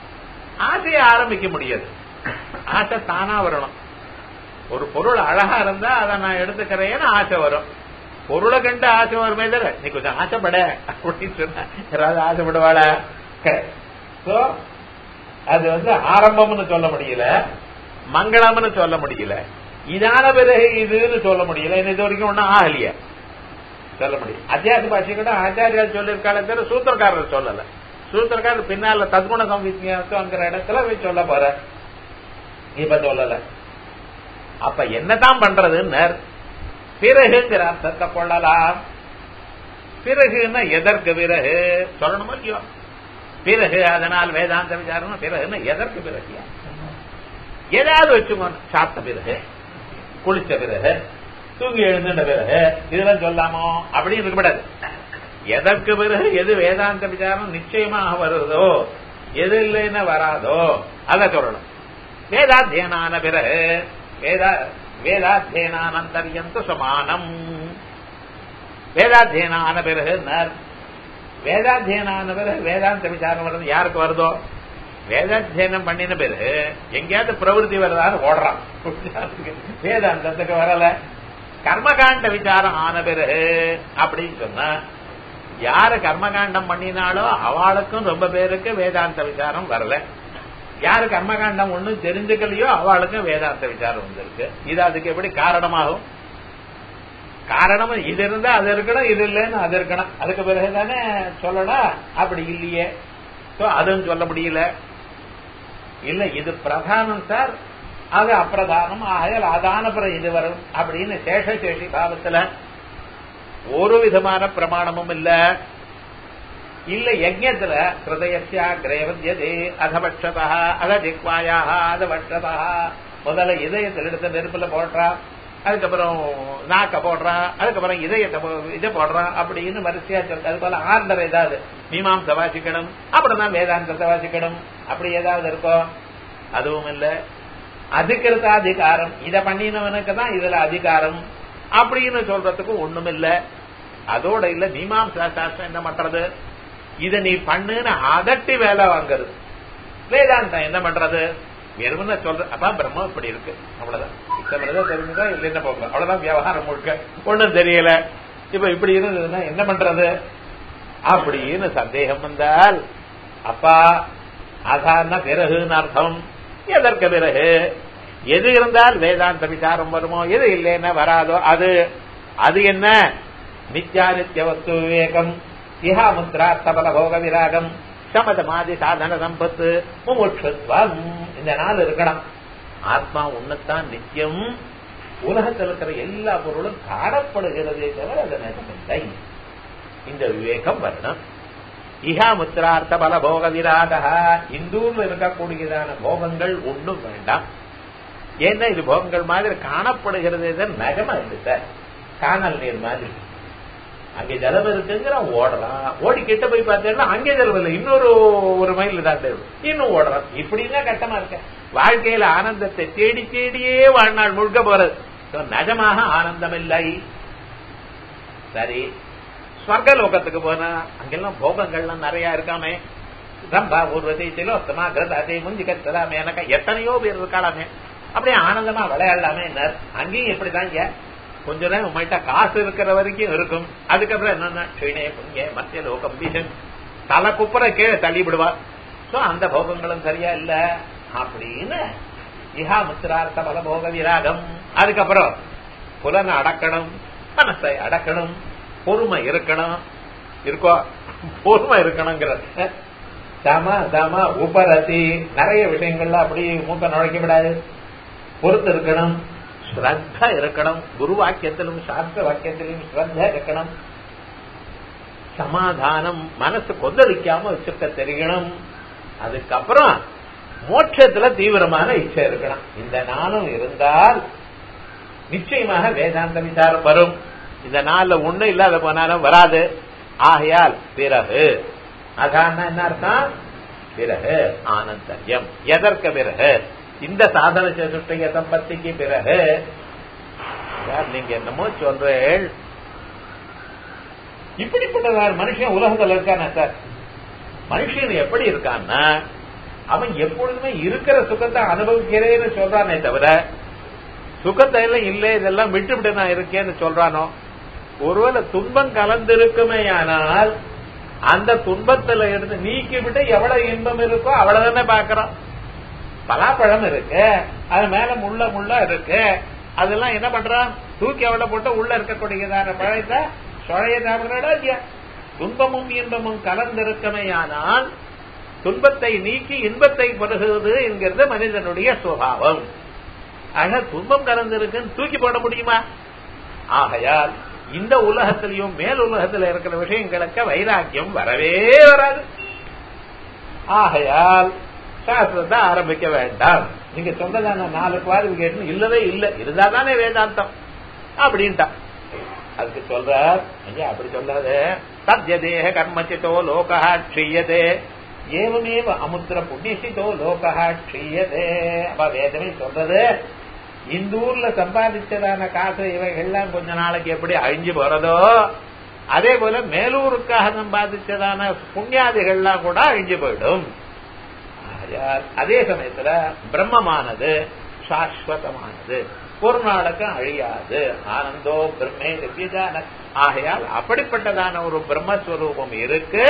Speaker 1: ஆசையை ஆரம்பிக்க முடியாது. ஆசை தானா வரணும். ஒரு பொருள் அழகா இருந்தா அதை நான் எடுத்துக்கிறேன்னு ஆசை வரும். பொருளை கண்டு ஆசை வருமே தவிர நீ கொஞ்சம் ஆசைப்பட அப்படின்னு சொன்ன யாராவது ஆசைப்படுவாள? அது ஆரம்பம்னு சொல்ல முடியல, மங்களம்னு சொல்ல முடியல, இதான பிறகு இதுன்னு சொல்ல முடியல. இது வரைக்கும் ஒன்னும் ஆகலையா சொல்ல முடியும். அத்தியாச பாஷை கூட ஆச்சாரியால் சொல்லியிருக்காளே தவிர சூத்திரக்காரர் சொல்லல. சூத்திரக்காரர் பின்னால தத்குண சம்வித்யாசங்கிற இடத்துல போய் சொல்ல போற, இப்ப சொல்லல. அப்ப என்னதான் பண்றதுன்னு பிறகுங்கிற அர்த்தத்தை கொள்ளலாம். பிறகுன்னா எதற்கு பிறகு சொல்லணுமோ இல்லையோ? பிறகு அதனால் வேதாந்த விசாரம் பிறகுன்னா எதற்கு பிறகு? ஏதாவது வச்சுக்கோங்க. சாப்பிட்ட பிறகு, குளிச்ச பிறகு, தூங்கி எழுந்துட்ட பிறகு, இதெல்லாம் சொல்லாமோ அப்படின்னு இருக்கக்கூடாது. எதற்கு பிறகு எது வேதாந்த விசாரம் நிச்சயமாக வருதோ, எது இல்லைன்னு வராதோ அதை சொல்லணும். வேதாத்தியனான பிறகு வேதாத்தியனானந்தரியந்த சமானம். வேதாத்தியனான பிறகு வேதாத்தியனான பிறகு வேதாந்த விசாரம் வருது. யாருக்கு வருதோ? வேதாத்தியனம் பண்ணின பிறகு எங்கேயாவது பிரவருத்தி வருதான்னு ஓடுறான். வேதாந்தத்துக்கு வரல. கர்மகாண்ட விசாரம் ஆன பிறகு அப்படின்னு சொன்னா யாரு கர்மகாண்டம் பண்ணினாலோ அவளுக்கும் ரொம்ப பேருக்கு வேதாந்த விசாரம் வரல. யாரு கர்மகாண்டம் ஒண்ணும் தெரிஞ்சுக்கலையோ அவளுக்கும் வேதாந்த விசாரம் வந்திருக்கு. இது அதுக்கு எப்படி காரணமாகும்? காரணம் இது இருந்தா அது இருக்கணும், இது இல்லைன்னு அது இருக்கணும். அதுக்கு பிறகுதானே சொல்லணும். அப்படி இல்லையே, அதுவும் சொல்ல முடியல. இல்ல இது பிரதானம் சார், அது அப்பிரதானம், ஆகையால் அதான பிறகு இது வரும் அப்படின்னு சேஷசேஷி பாவத்துல ஒரு விதமான பிரமாணமும் இல்ல. இல்ல யஜ்ஞத்துல ஹிருதயஸ்யா கிரேவத்யதே அதபட்சதா அதஜிக்வாயாக அதபட்சதா, முதல்ல இதயத்தில் எடுத்த நெருப்புல போடுறான், அதுக்கப்புறம் நாக்க போடுறான், அதுக்கப்புறம் இதை போடுறான் அப்படின்னு வரிசையா சொல்ற. அது போல ஆர்டர் ஏதாவது மீமாம்சை வாசிக்கணும், அப்புறம் தான் வேதாந்தத்தை வாசிக்கணும், அப்படி ஏதாவது இருக்கும்? அதுவும் இல்ல. அதிகிருத்த அதிகாரம், இதை பண்ணினவனுக்கு தான் இதுல அதிகாரம் அப்படின்னு சொல்றதுக்கு ஒண்ணும் இல்ல. அதோட இல்ல மீமாம்சா சாஸ்திரம் என்ன பண்றது? இத நீ பண்ணுன்னு அதட்டி வேலை வாங்குறது. வேதாந்தம் என்ன பண்றது? வெறுமன சொல்ற அப்ப பிரம்மம் இப்படி இருக்கு, அவ்வளவுதான். இஷ்டம் தெரிஞ்சுதா இல்லைன்னா போங்க, அவ்வளவுதான். விவகாரம் முழுக்க ஒண்ணும் தெரியல. இப்ப இப்படி இருந்ததுன்னா என்ன பண்றது அப்படின்னு சந்தேகம் வந்தால், அப்பா அதான பிறகுன்னு அர்த்தம். எதற்கு பிறகு? எது இருந்தால் வேதாந்த விசாரம் வருமோ, எது இல்லைன்னா வராதோ அது. அது என்ன? நித்யானித்ய வஸ்து விவேகம், இஹா முத்ரா சபல போக விராகம், சமதமாதி சாதன சம்பத்து, முமுட்சுத்வம். இந்த நாள் இருக்கணும். ஆத்மா உன்னைத்தான் நித்தியம். உலகத்தில் இருக்கிற எல்லா பொருளும் காணப்படுகிறதே தவிர அது நிஜமில்லை. இந்த விவேகம் வரணும். இஹா முத்ரார்த்த பல போக விராக, இந்தூர்ல இருக்கக்கூடியதான போகங்கள் ஒன்றும் வேண்டாம். ஏன்னா இது போகங்கள் மாதிரி காணப்படுகிறது, நகமா இருக்கு. காணல் நீர் மாதிரி அங்கே ஜலம் இருக்குங்கிற ஓடுறான். ஓடி கிட்ட போய் பார்த்தேன்னா அங்கே ஜலம் இல்லை, இன்னொரு மைல் தான் இன்னும் ஓடுறான். இப்படின்னா கட்டமா இருக்க. வாழ்க்கையில ஆனந்தத்தை தேடி தேடியே வாழ்நாள் முழுக்க போறது. நிஜமாக ஆனந்தம் இல்லை. சரி, ஸ்வர்கலோகத்துக்கு போனா அங்கெல்லாம் போகங்கள்லாம் நிறைய இருக்காமே. ரம்பா ஊர்வதி சிலோத்தமா கிரதாதி முந்தி கத்தலாமே, எனக்கு எத்தனையோ பேர் இருக்காளாமே. அப்படியே ஆனந்தமா விளையாடலாமே. அங்கேயும் எப்படிதான் கொஞ்ச நேரம் உங்கள்கிட்ட காசு இருக்கிற வரைக்கும் இருக்கும். அதுக்கப்புறம் என்னன்னா புண்ணிய மத்திய லோகம் பீசன் தலை குப்புற கீழே தள்ளிவிடுவா. அந்த போகங்களும் சரியா இல்ல அப்படின்னு இஹா முத்திரார்த்த பல போக விராகம். அதுக்கப்புறம் புலனை அடக்கணும், மனசை அடக்கணும், பொறுமை இருக்கணும். இருக்கோ பொறுமை இருக்கணுங்கிற சம சம உபரதி, நிறைய விஷயங்கள்ல அப்படி மூக்க நுழைக்க விடாது. பொறுத்து இருக்கணும், ஸ்ரத்தா இருக்கணும். குரு வாக்கியத்திலும் சாஸ்திர வாக்கியத்திலும் ஸ்ரத்தா இருக்கணும். சமாதானம், மனசு கொந்தளிக்காம வச்சுக்க தெரியணும். அதுக்கப்புறம் மோட்சத்துல தீவிரமான இச்சை இருக்கணும். இந்த நாளும் இருந்தால் நிச்சயமாக வேதாந்த விசாரம் வரும். இந்த நாள்ல ஒண்ணு இல்லாத போனாலும் வராது. ஆகையால் பிறகு அதான் என்ன அர்த்தம்? பிறகு ஆனந்தரியம். எதற்கு பிறகு? இந்த சாதன சதுஷ்டய சம்பத்திக்கு பிறகு. நீங்க என்னமோ சொல்றேன், இப்படிப்பட்ட மனுஷன் உலகத்தில் இருக்கான சார். மனுஷன் எப்படி இருக்கான்னா அவன் எப்பொழுதுமே இருக்கிற சுகத்தை அனுபவிக்கிறேன்னு சொல்றானே தவிர சுகத்தை எல்லாம் இல்லை இதெல்லாம் விட்டுவிட்டு நான் இருக்கேன்னு சொல்றானோ? ஒருவேளை துன்பம் கலந்திருக்குமே ஆனால் அந்த துன்பத்துல இருந்து நீக்கிவிட்டு எவ்வளவு இன்பம் இருக்கோ அவ்வளவுதானே பாக்குறோம். பலாப்பழம் இருக்கு, அது மேல முள்ள இருக்கு, அதெல்லாம் என்ன பண்றான்? தூக்கி எவ்வளவு போட்டு உள்ள இருக்கக்கூடியதான பழத்தை சொழைய சாப்பிடுறா இல்லையா? துன்பமும் இன்பமும் கலந்திருக்குமே ஆனால் துன்பத்தை நீக்கி இன்பத்தை பெறுகிறது என்கிறது மனிதனுடைய சுபாவம். ஆக துன்பம் கலந்திருக்குன்னு தூக்கி போட முடியுமா? ஆகையால் இந்த உலகத்திலையும் மேல் உலகத்தில் இருக்கிற விஷயங்களுக்கு வைராக்கியம் வரவே வராது. ஆகையால் சாஸ்திரத்தை ஆரம்பிக்க வேண்டாம். நீங்க சொன்னதான 4 குவாலிபிகேஷன் இல்லவே இல்லை, இருந்தாதானே வேதாந்தம் அப்படின்ட்டா. அதுக்கு சொல்றார், அப்படி சொல்லாது. சத்யதேக கர்மச்சிதோ லோகா க்ஷீயதே ஏவமேவ அமுத்திர புண்ணியசிதோ லோகா க்ஷீயதே. அப்ப வேதமே சொல்றது, இந்த ஊர்ல சம்பாதிச்சதான காசு இவைகள்லாம் கொஞ்ச நாளைக்கு எப்படி அழிஞ்சு போறதோ அதே போல மேலூருக்காக சம்பாதிச்சதான புண்ணியாதிகள்லாம் கூட அழிஞ்சு போயிடும். அதே சமயத்துல பிரம்மமானது சாஸ்வதமானது, ஒரு நாளுக்கும் அழியாது. ஆனந்தோ பிரம்மே திவ்யஜான. ஆகையால் அப்படிப்பட்டதான ஒரு பிரம்மஸ்வரூபம் இருக்கு.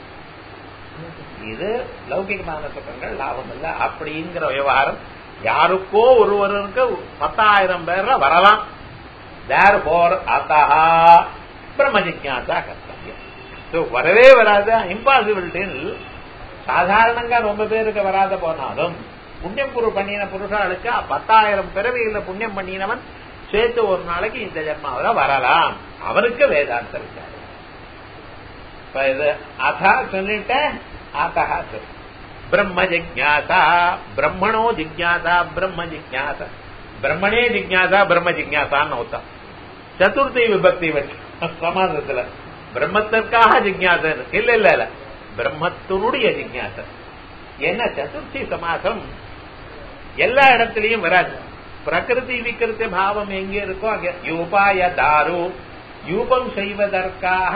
Speaker 1: இது லௌகிகமான சுகங்கள் லாபம் இல்லை அப்படிங்கிற விவகாரம் யாருக்கோ ஒருவருக்கு 10,000 பேர்ல வரலாம். தேர்ஃபோர் அத்தஹா பிரம்ம ஜிக்ஞாசா கர்த்தவ்யம். வரவே வராது, இம்பாசிபிலிட்டின்னு சாதாரணங்க ரொம்ப பேருக்கு வராத போனாலும் புண்ணியம் பண்ணின புருஷாளுக்கு 10,000 பிறவியில புண்ணியம் பண்ணினவன் சேர்த்து ஒரு நாளைக்கு இந்த ஜென்மாவில வரலாம். அவனுக்கு வேதாந்த விசாரம். இப்ப இது அதா சொல்லிட்ட ஆதா சொல். பிரம்ம ஜிக்ஞாசா பிரம்மணோ ஜிக்ஞாசா பிரம்ம ஜிக்ஞாசா பிரம்மணே ஜிக்ஞாசா பிரம்ம ஜிக்ஞாசான்னு ஒருத்தான் சதுர்த்தி விபக்தி வச்சு சமாசத்துல பிரம்மத்திற்காக ஜிக்ஞாசா இல்ல இல்ல இல்ல பிரம்மத்தினுடைய ஜிக்ஞாசா. என்ன சதுர்த்தி சமாசம் எல்லா இடத்திலையும் வராது. பிரகிருதி விகிருதி பாவம் எங்க இருக்கோ அங்க யூபாய தாரு, யூபம் செய்வதற்காக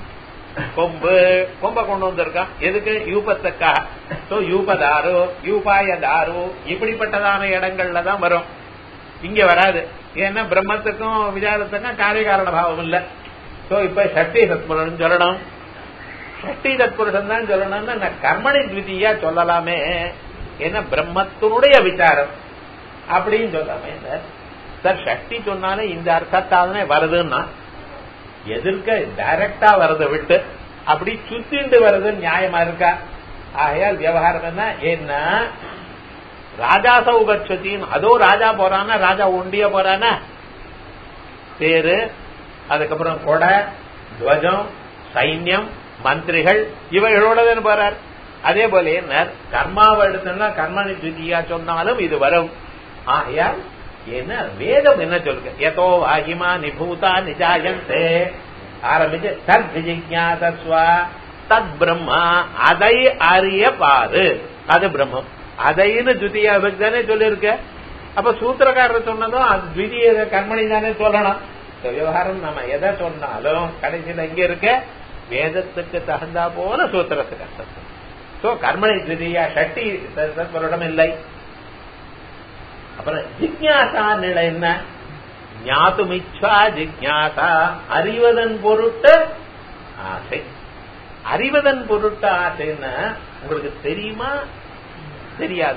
Speaker 1: கொம்பை கொண்டு வந்திருக்கான். எதுக்கு? யூபத்துக்காக. யூபதாரு யூபாயதாரு இப்படிப்பட்டதான இடங்கள்ல தான் வரும், இங்க வராது. ஏன்னா பிரம்மத்துக்கும் விசாரத்துக்கும் காரியகாரண பாவம் இல்ல. இப்ப சக்தி சத்புருஷன் சொல்லணும், சக்தி தத்புருஷன் தான் சொல்லணும்னு கர்மணி த்விதியா சொல்லலாமே. ஏன்னா பிரம்மத்தினுடைய விசாரம் அப்படின்னு சொல்லாமே. சார் சக்தி சொன்னாலே இந்த அர்த்தத்தாலே வருதுன்னா எதிர்க்க டைரக்டா வரதை விட்டு அப்படி சுத்திண்டு வருது நியாயமா இருக்கா? ஆகையால் விவகாரம் என்ன? ஏன்னா ராஜா சௌகச்சத்தின் அதோ ராஜா போறானா, ராஜா ஒண்டிய போறானா, பேரு அதுக்கப்புறம் கொடை துவஜம் சைன்யம் மந்திரிகள் இவைகளோட போறார். அதே போல என்ன கர்மாவை எடுத்தா கர்மணி த்விதியா சொன்னாலும் இது வரும். ஆகையால் என்ன வேதம் என்ன சொல்லுங்க? எதோ வாகிமா நிபூதா நிஜாயந்தே ஆரம்பிச்சு தத் விஜிஞாசஸ்வ தத் பிரம்மா, அதை அறிய பாரு, அது பிரம்மம். அதைன்னு துதியா தானே சொல்லிருக்க. அப்ப சூத்திரக்காரர் சொன்னதும் அது துதிய கர்மணி தானே சொல்லணும். விவகாரம் நம்ம எதை சொன்னாலும் கடைசியில் எங்க இருக்க? வேதத்துக்கு தகுந்தா போல சூத்திரத்துக்கு அர்த்தம். கர்மணி துதியா சக்தி தத்புருடம் இல்லை. அப்புறம் ஜிக்ஞாசா நிலை என்ன? ஞாதுமிச்சா ஜிக்ஞாசா, அறிவதன் பொருட்டு ஆசை. அறிவதன் பொருட்டு ஆசைன்னா உங்களுக்கு தெரியுமா தெரியாத?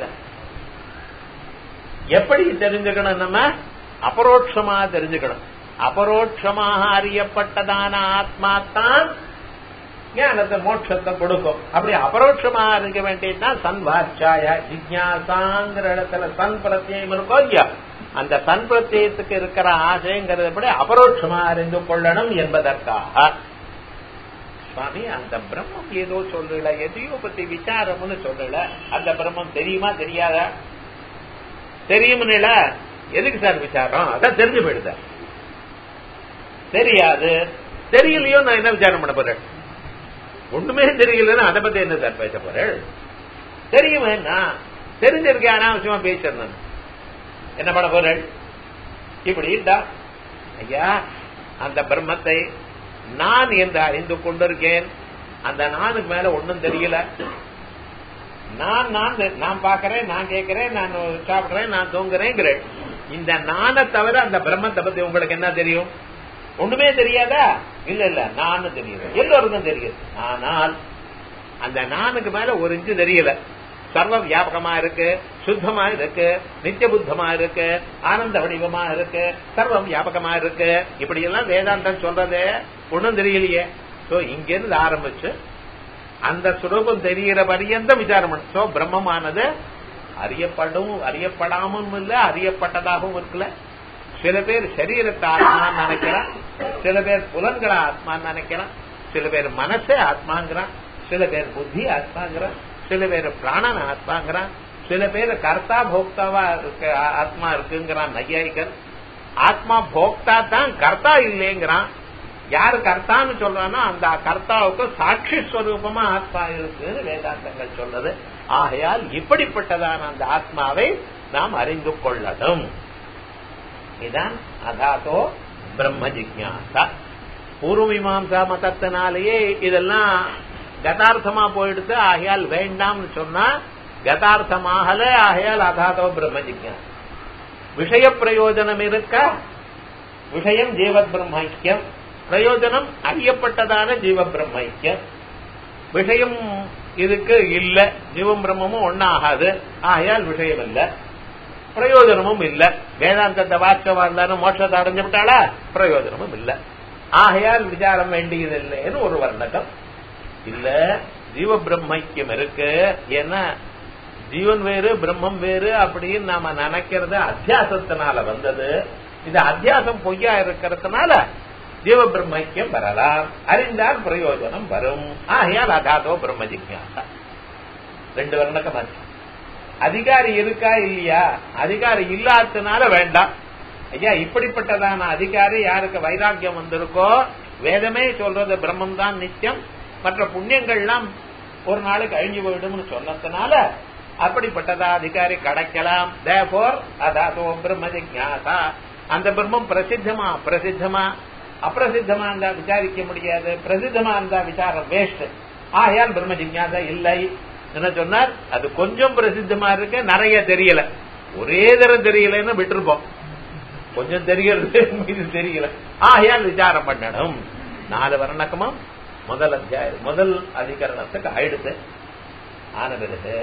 Speaker 1: எப்படி தெரிஞ்சுக்கணும்? நம்ம அபரோட்சமா தெரிஞ்சுக்கணும். அபரோட்சமாக அறியப்பட்டதான ஆத்மா தான் ஞானத்தை மோட்சத்தை கொடுக்கும். அப்படி அபரோட்சமா இருக்க வேண்டியதுதான் சன்வாச்சாய ஜிக்ஞாசாங்கிற இடத்துல சன் பிரத்யம் இருக்கோ இல்லையா, அந்த சன் பிரத்யத்துக்கு இருக்கிற ஆசைங்கிறத படி அபரோட்சமா அறிந்து கொள்ளணும் என்பதற்காக சுவாமி அந்த பிரம்மம் ஏதோ சொல்லல, எதையோ பத்தி விசாரம்னு சொல்லல. அந்த பிரம்மம் தெரியுமா தெரியாதா? தெரியும்ல. எதுக்கு சார் விசாரம்? அதான் தெரிஞ்சு போயிடுத. தெரியாது தெரியலையோ நான் என்ன விசாரம் பண்ண போறேன்? ஒண்ணுமே தெரியலன்னா அதை பத்தி என்ன சார் பேச போறேன்? தெரியுமா? தெரிஞ்சிருக்கேன், அனாவசியமா பேசுறேன், என்ன பண்ண போறேன்? இப்படின்டா ஐயா அந்த பிரம்மத்தை நான் என்று அறிந்து கொண்டிருக்கேன். அந்த நானுக்கு மேல ஒன்னும் தெரியல. நான் பாக்கிறேன், நான் கேட்கிறேன், நான் சாப்பிடுறேன், நான் தூங்குறேங்கிறேன். இந்த நானை தவிர அந்த பிரம்மத்தை பத்தி உங்களுக்கு என்ன தெரியும்? ஒண்ணுமே தெரியாதா? இல்ல நானு தெரியுது, எல்லோருக்கும் தெரியுது. ஆனால் அந்த நானுக்கு மேல ஒரு இன்ச்சு தெரியல. சர்வ வியாபகமா இருக்கு, சுத்தமா இருக்கு, நித்திய புத்தமா இருக்கு, ஆனந்த வடிவமா இருக்கு, சர்வம் வியாபகமா இருக்கு. இப்படி எல்லாம் வேதாந்தம் சொல்றது ஒண்ணும் தெரியலையே. சோ இங்க இருந்து ஆரம்பிச்சு அந்த சுரூபம் தெரிகிற பரியந்தம் விசாரம் பண்ணு. சோ பிரம்மமானது அறியப்படாமல் இல்ல, அறியப்பட்டதாகவும் இருக்குல்ல. சில பேர் சரீரத்தை ஆத்மான்னு நினைக்கிறான், சில பேர் புலன்களை ஆத்மான்னு நினைக்கிறான், சில பேர் மனசே ஆத்மாங்கிறான், சில பேர் புத்தி ஆத்மாங்கிறான், சில பேர் பிராணன் ஆத்மாங்கிறான், சில பேர் கர்த்தா போக்தாவா இருக்கு ஆத்மா இருக்குங்கிறான் நையாயிகர். ஆத்மா போக்தா தான், கர்த்தா இல்லைங்கிறான். யாரு கர்த்தான்னு சொல்றானோ அந்த கர்த்தாவுக்கு சாட்சி ஸ்வரூபமா ஆத்மா இருக்குன்னு வேதாந்தங்கள் சொல்றது. ஆகையால் இப்படிப்பட்டதான அந்த ஆத்மாவை நாம் அறிந்து கொள்ளணும். இதான் அதாதோ பிரம்ம ஜிக்ஞாசா. பூர்வ மீமாம்சா மதத்தினாலேயே இதெல்லாம் கதார்த்தமா போயிடுது. ஆகையால் வேண்டாம்னு சொன்னா கதார்த்தமாகல. ஆகையால் அதாதோ பிரம்ம ஜிக்ஞாசா. விஷய பிரயோஜனம் இருக்க. விஷயம் ஜீவ பிரம்மைக்கியம், பிரயோஜனம் அறியப்பட்டதான ஜீவ பிரம்மைக்கியம். விஷயம் இதுக்கு இல்ல, ஜீவம் பிரம்மமும் ஒன்னாகாது. ஆகையால் விஷயம் இல்ல, பிரயோஜனமும் இல்ல. வேதாந்தத்தை வாச்சவா இருந்தாலும் மோட்சத்தை அடைஞ்சு விட்டாளா? பிரயோஜனமும் இல்ல. ஆகையால் விசாரம் வேண்டியதில்லைன்னு ஒரு வர்ணகம் இல்ல. ஜீவ பிரம்மைக்கியம் இருக்கு. ஏன்னா ஜீவன் வேறு பிரம்மம் வேறு அப்படின்னு நாம நினைக்கிறது அத்தியாசத்தினால வந்தது. இது அத்தியாசம் பொய்யா இருக்கிறதுனால ஜீவ பிரம்மைக்கியம் வரலாம். அறிந்தால் பிரயோஜனம் வரும். ஆகையால் அதாதோ பிரம்ம ஜிக்ஞாசா. ரெண்டு வர்ணகம் ஆச்சு. அதிகாரி இருக்கா இல்லையா? அதிகாரி இல்லாததுனால வேண்டாம். ஐயா இப்படிப்பட்டதான அதிகாரி யாருக்கு வைராக்கியம் வந்திருக்கோ, வேதமே சொல்றது பிரம்மம் தான் நித்தியம், மற்ற புண்ணியங்கள்லாம் ஒரு நாளுக்கு அழிஞ்சு போயிடும் சொன்னதுனால அப்படிப்பட்டதா அதிகாரி கிடைக்கலாம். தேர்ஃபோர் அதாதோ பிரம்ம ஜிக்ஞாசா. அந்த பிரம்மம் பிரசித்தமா பிரசித்தமா அப்பிரசித்தமா இருந்தா விசாரிக்க முடியாது, பிரசித்தமா இருந்தா விசாரம் வேஸ்ட். ஆகையால் பிரம்ம ஜிக்ஞாசா இல்லை. என்ன சொன்னார்? அது கொஞ்சம் பிரசித்தமா இருக்கு, நிறைய தெரியல. ஒரே தரம் தெரியலன்னு விட்டுருப்போம், கொஞ்சம் தெரியறது இது தெரியல. ஆகையால் விசாரம் பண்ணணும். 4 வர்ணக்கமும் முதல் அத்தியாயம் முதல் அதிகரணத்துக்கு ஆயிடுத்து. ஆன பிறகு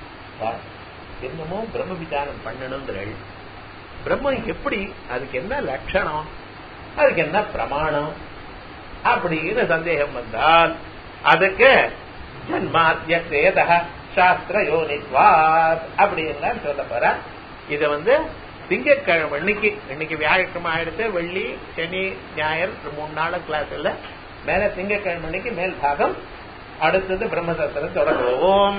Speaker 1: என்னமோ பிரம்ம விசாரம் பண்ணணுங்கிறள். பிரம்மம் எப்படி, அதுக்கு என்ன லட்சணம், அதுக்கு என்ன பிரமாணம் அப்படின்னு சந்தேகம் வந்தால் அதுக்கு ஜன்மாத்யேத சாஸ்திர யோனித்வாத் அப்படின்னு சொல்ல போற. இத திங்கட்கிழமை இன்னைக்கு வியாழக்கிழமை ஆயிடுச்சு. வெள்ளி சனி ஞாயிறு 3 நாள் கிளாஸ் இல்ல. மேல திங்கட்கிழமை மேல் பாகம். அடுத்தது பிரம்மசத்திரம் தொடங்குவோம்.